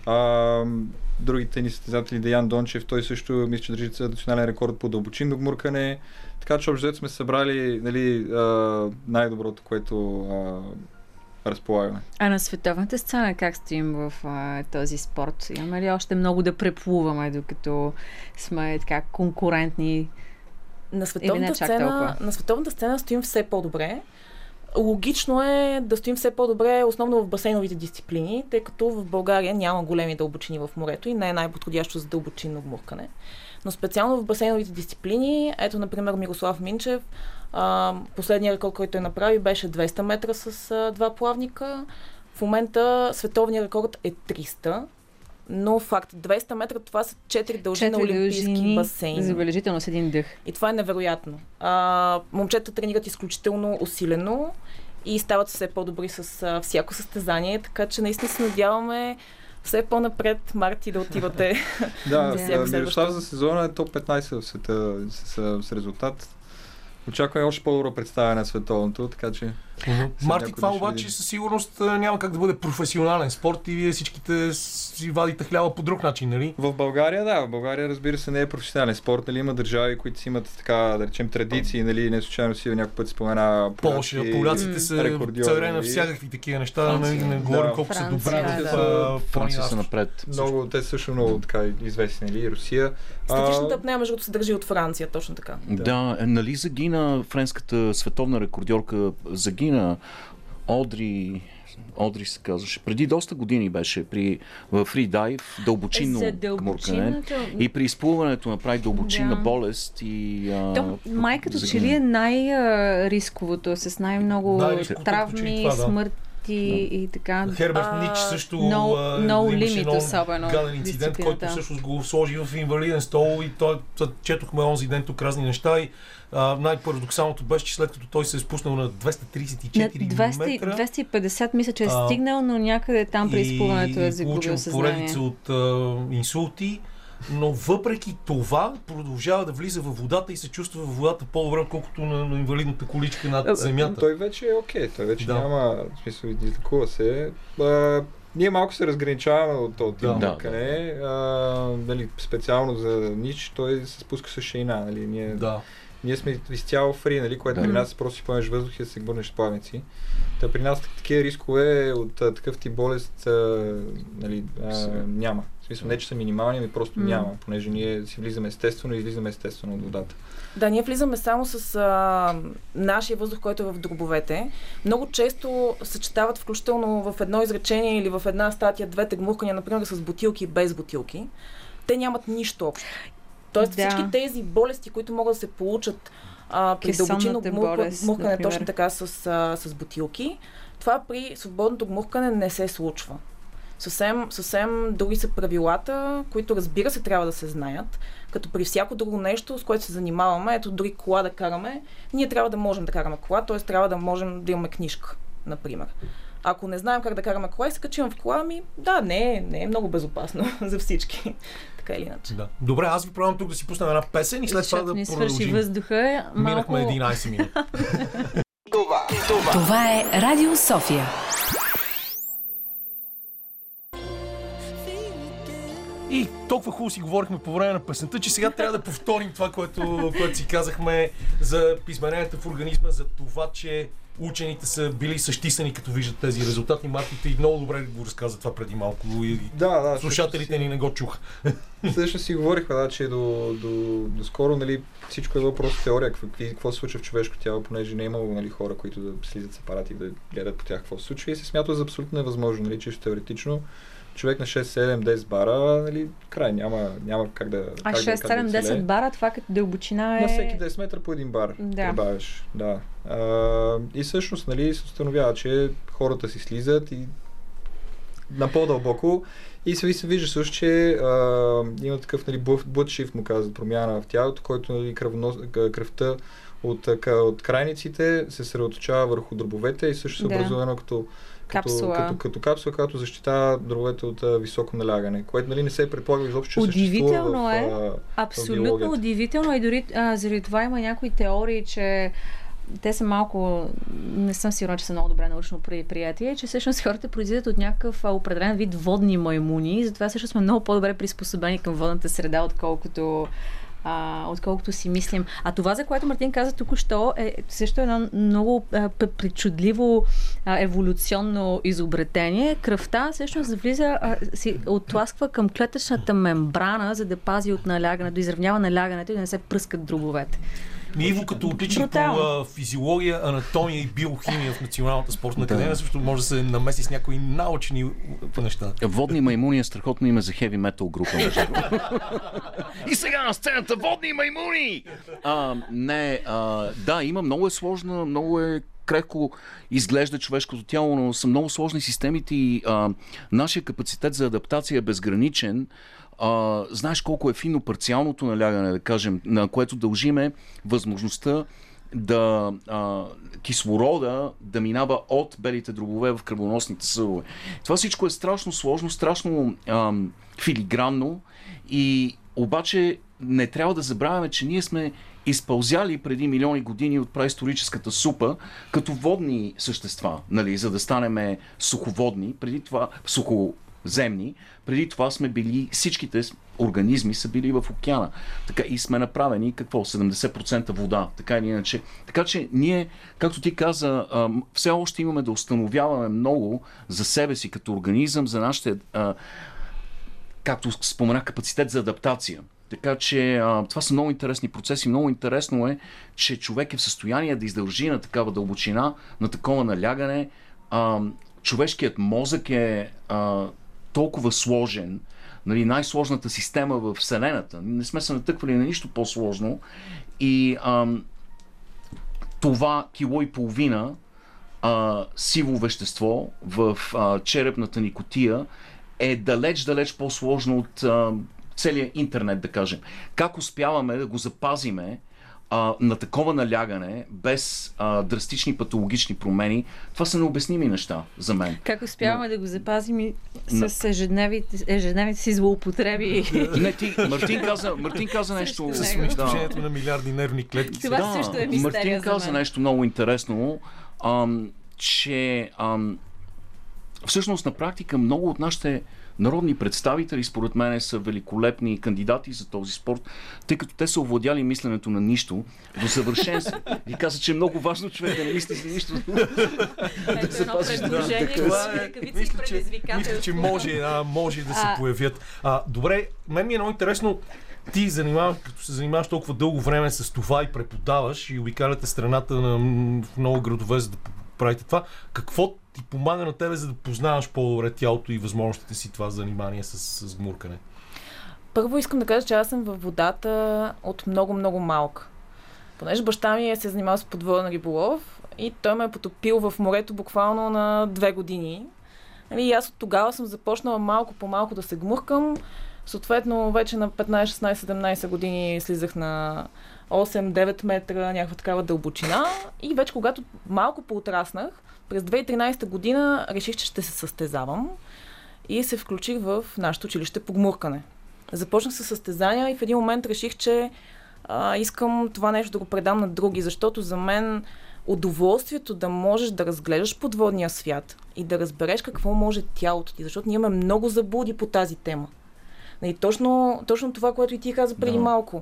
Другите ни състезатели, Деян Дончев, той също мисля, че държи национален рекорд по дълбочинно гмуркане. Така че общо сме събрали най-доброто, което разполагаме. А на световната сцена как стоим в този спорт? Имаме ли още много да преплуваме, докато сме така конкурентни? На световната сцена стоим все по-добре. Логично е да стоим все по-добре, основно в басейновите дисциплини, тъй като в България няма големи дълбочини в морето и не е най-подходящо за дълбочинно гмуркане. Но специално в басейновите дисциплини, ето, например, Мирослав Минчев, последният рекорд, който направи, беше 200 метра с два плавника. В момента световният рекорд е 300. Но факт, 200 метра, това са 4 дължини на олимпийски басейни. Забележително с един дъх. И това е невероятно. Момчета тренират изключително усилено и стават все по-добри с всяко състезание, така че наистина се надяваме все по-напред, Марти, да отивате. Да, Мирослав за сезона е топ 15 в света с резултат. Очакваме още по-добро представяне на световното, така че... Марти, това обаче със сигурност няма как да бъде професионален спорт и вие всичките си вадите хляба по друг начин, нали? В България, да. В България, разбира се, не е професионален спорт. Нали? Има държави, които си имат, така да речем, традиции, нали? Не случайно си някой път спомена Полша, поляците са царе на всякакви такива неща, не говорим колко са добри в Франция са напред. Много, те също много така известни, нали? Русия. Статичната апнея, между другото, се държи от Франция, точно така. Да, нали загина френската световна рекордьорка, загина Одри се казваше. Преди доста години беше в фридайв, дълбочинно гмуркане и при изплуването направи дълбочинна болест и... Май като че ли е най-рисковото, с най-много травми, смърт и така. Херберт Нич също имаше особено гаден инцидент, който всъщност го сложи в инвалиден стол и той четохме онзи ден тук разни неща и най-парадоксалното беше, че след като той се е спуснал на 234 метра. 250 мисля, че е стигнал, но някъде там при изплуването е загубил съзнание. Поредица от инсулти, но въпреки това продължава да влиза във водата и се чувства във водата по-добре, отколкото на инвалидната количка над земята. Той вече е окей, той вече няма смисъл, излекува се. Ние малко се разграничаваме от този тип гмуркане. Нали, специално за Нич, той се спуска с шейна. Нали, ние сме изцяло фри, нали, което при нас просто си поемеш въздух и да се гмурнеш с плавници. При нас такива рискове от такъв тип болест нали, няма. В смисъл не, че са минимални, ами просто няма, понеже ние си влизаме естествено и излизаме естествено от водата. Да, ние влизаме само с нашия въздух, който е в дробовете. Много често съчетават включително в едно изречение или в една статия двете гмуркания, например с бутилки и без бутилки. Те нямат нищо общо. Тоест всички тези болести, които могат да се получат при дълбочинно гмуркане, точно така с бутилки, това при свободното гмуркане не се случва. Съвсем други са правилата, които разбира се трябва да се знаят, като при всяко друго нещо, с което се занимаваме, ето дори кола да караме, ние трябва да можем да караме кола, т.е. трябва да можем да имаме книжка, например. Ако не знаем как да караме кола и се качим в кола, не е много безопасно за всички. Така или иначе. Да. Добре, аз ви правям тук да си пуснем една песен и след това да продължим. Въздуха, минахме 11 минути. Това е Радио София. И толкова хубаво си говорихме по време на песента, че сега трябва да повторим това, което си казахме за измененията в организма, за това, че учените са били същисани, като виждат тези резултати. Марти, и много добре го разказа това преди малко. И слушателите ни не го чуха. Също си говорихме, че до скоро, нали, всичко е било просто теория, какво се случва в човешко тяло, понеже не е имало, нали, хора, които да слизат с апарати, да гледат по тях какво се случва и се смята за абсолютно невъзможно, нали, чисто теоретично. Човек на 6-7-10 бара, нали, край, няма как да... 6-7-10 бара, това като дълбочина е... На всеки 10 метра по един бар прибавиш, да. И всъщност, нали, се установява, че хората си слизат и на по-дълбоко и се вижда също, че има такъв, нали, blood му казват, промяна в тялото, който, нали, кръвта от крайниците се съсредоточава върху дробовете и също се образува като капсула, която защитава дробовете от високо налягане, което, нали, не се предполага изобщо, че съществува абсолютно удивително и дори заради това има някои теории, че те са малко, не съм сигурна, че са много добре научно приятие, че всъщност хората произведат от някакъв определен вид водни маймуни и затова всъщност сме много по-добре приспособени към водната среда, отколкото си мислим. А това, за което Мартин каза току-що, е също едно много причудливо еволюционно изобретение. Кръвта всъщност влиза, си отласква към клетъчната мембрана, за да пази от налягането, изравнява налягането и да не се пръскат дробовете. Иво, като отличник по физиология, анатомия и биохимия в Националната спортна академия, също може да се намеси с някои научни неща. Водни маймуни е страхотно име за хеви метал група. И сега на сцената Водни маймуни! Да, има, много е сложна, много е крехко изглежда човешкото тяло, но са много сложни системите и нашия капацитет за адаптация е безграничен. Знаеш колко е финно парциалното налягане, да кажем, на което дължиме възможността да кислорода да минава от белите дробове в кръвоносните съдове. Това всичко е страшно сложно, страшно филигранно и обаче не трябва да забравяме, че ние сме изпълзяли преди милиони години от праисторическата супа като водни същества, нали, за да станем суховодни, преди това сухоземни, преди това сме били, всичките организми са били в океана. Така и сме направени, какво? 70% вода, така или иначе. Така че ние, както ти каза, все още имаме да установяваме много за себе си като организъм, за нашите, както споменах, капацитет за адаптация. Така че това са много интересни процеси. Много интересно е, че човек е в състояние да издържи на такава дълбочина, на такова налягане. Човешкият мозък е толкова сложен, нали, най-сложната система в Вселената. Не сме се натъквали на нищо по-сложно. И това кило и половина сиво вещество в черепната ни кутия е далеч по-сложно от целият интернет, да кажем. Как успяваме да го запазиме на такова налягане, без драстични патологични промени, това са необясними неща за мен. Как успяваме да го запазим с ежедневните си злоупотреби? Мартин каза нещо... С унищожението на милиарди нервни клетки. Това също е мистерия Мартин каза нещо много интересно, че всъщност на практика много от нашите народни представители, според мен, са великолепни кандидати за този спорт, тъй като те са овладяли мисленето на нищо до съвършенство. И каза, че е много важно човек да не мисли за нищо. Ето едно предложение, мисля, че може да се появят. Добре, мен ми е много интересно, ти като се занимаваш толкова дълго време с това и преподаваш и обикаляте страната в много градове, за да правите това, какво ти помага на тебе, за да познаваш по-добре тялото и възможностите си това занимание с гмуркане? Първо искам да кажа, че аз съм във водата от много малка. Понеже баща ми се занимава с подводен риболов и той ме е потопил в морето буквално на 2 години. И аз от тогава съм започнала малко по малко да се гмуркам. Съответно, вече на 15, 16, 17 години слизах на 8-9 метра, някаква такава дълбочина. И вече когато малко поотраснах, през 2013 година реших, че ще се състезавам и се включих в нашето училище по гмуркане. Започнах с състезания и в един момент реших, че искам това нещо да го предам на други, защото за мен удоволствието да можеш да разгледаш подводния свят и да разбереш какво може тялото ти, защото ние имаме много заблуди по тази тема. И точно това, което и ти каза преди малко.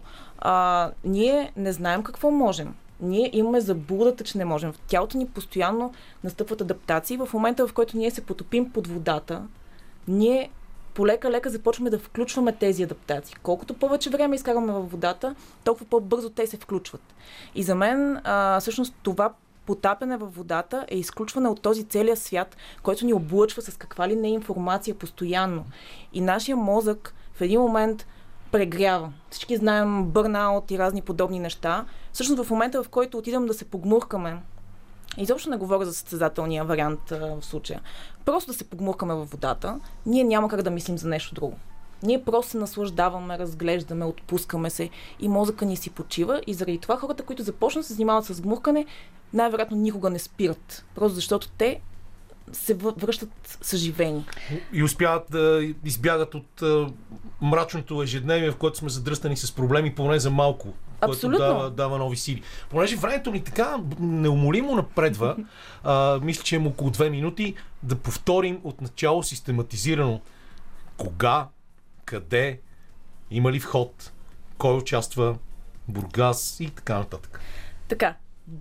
Ние не знаем какво можем. Ние имаме заблудата, че не можем. В тялото ни постоянно настъпват адаптации. В момента, в който ние се потопим под водата, ние полека-лека започваме да включваме тези адаптации. Колкото повече време изкарваме във водата, толкова по-бързо те се включват. И за мен, всъщност, това потапяне във водата е изключване от този целия свят, който ни облъчва с каква ли не информация постоянно. И нашия мозък в един момент прегрява. Всички знаем бърнаут и разни подобни неща. Всъщност в момента, в който отидем да се погмуркаме, изобщо не говоря за състезателния вариант в случая, просто да се погмуркаме във водата, ние няма как да мислим за нещо друго. Ние просто се наслаждаваме, разглеждаме, отпускаме се и мозъка ни си почива и заради това хората, които започнат да се занимават с гмуркане, най-вероятно никога не спират. Просто защото те се връщат съживени. И успяват да избягат от мрачното ежедневие, в което сме задръстани с проблеми поне за малко Абсолютно. Дава нови сили. Понеже времето ни така неумолимо напредва, мисля, че има около 2 минути, да повторим от начало систематизирано кога, къде, има ли вход, кой участва, Бургас и така нататък. Така,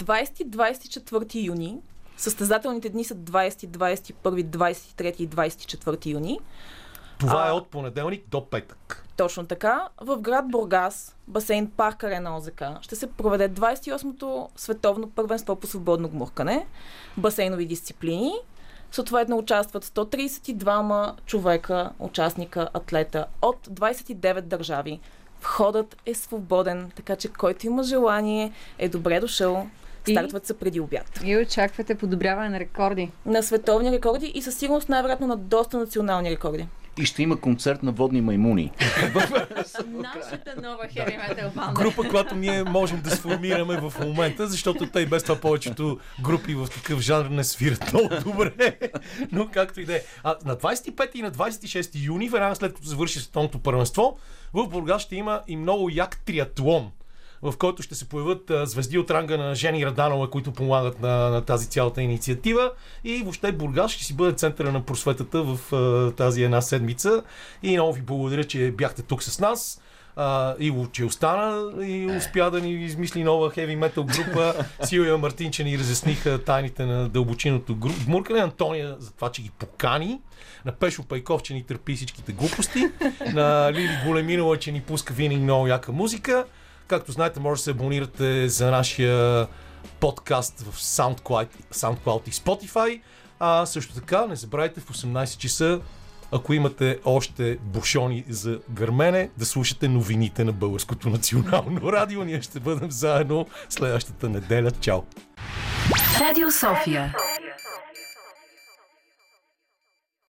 20-24 юни, състезателните дни са 20, 21, 23 и 24 юни. Това е от понеделник до петък. Точно така. В град Бургас, басейн Парк Арена ОЗК, ще се проведе 28-то световно първенство по свободно гмуркане, басейнови дисциплини. Съответно участват 132 човека, участника, атлета от 29 държави. Входът е свободен, така че който има желание е добре дошъл. Стартват се преди обяд. И очаквате подобряване на рекорди. На световни рекорди и със сигурност най-вероятно на доста национални рекорди. И ще има концерт на водни маймуни. Нашата нова хеви метал банда. Група, която ние можем да сформираме в момента, защото те и без това повечето групи в такъв жанр не свират много добре. Но както и да е. На 25 и на 26 юни, веднага след като завърши световното първенство, в Бургас ще има и много як триатлон, в който ще се появят звезди от ранга на Жени Раданова, които помагат на тази цялата инициатива. И въобще Бургас ще си бъде центъра на просветата в тази една седмица. И много ви благодаря, че бяхте тук с нас. Иво, че остана и успя да ни измисли нова хеви метал група. Силвия Мартин, че ни разясниха тайните на дълбочиното гмуркане. Антония за това, че ги покани. На Пешо Пайков, че ни търпи всичките глупости. На Лили Големинова, че ни пуска винаги много яка музика. Както знаете, може да се абонирате за нашия подкаст в SoundCloud и Spotify. Също така, не забравяйте в 18 часа, ако имате още бушони за гърмене, да слушате новините на Българското национално радио. Ние ще бъдем заедно следващата неделя. Чао! Радио София.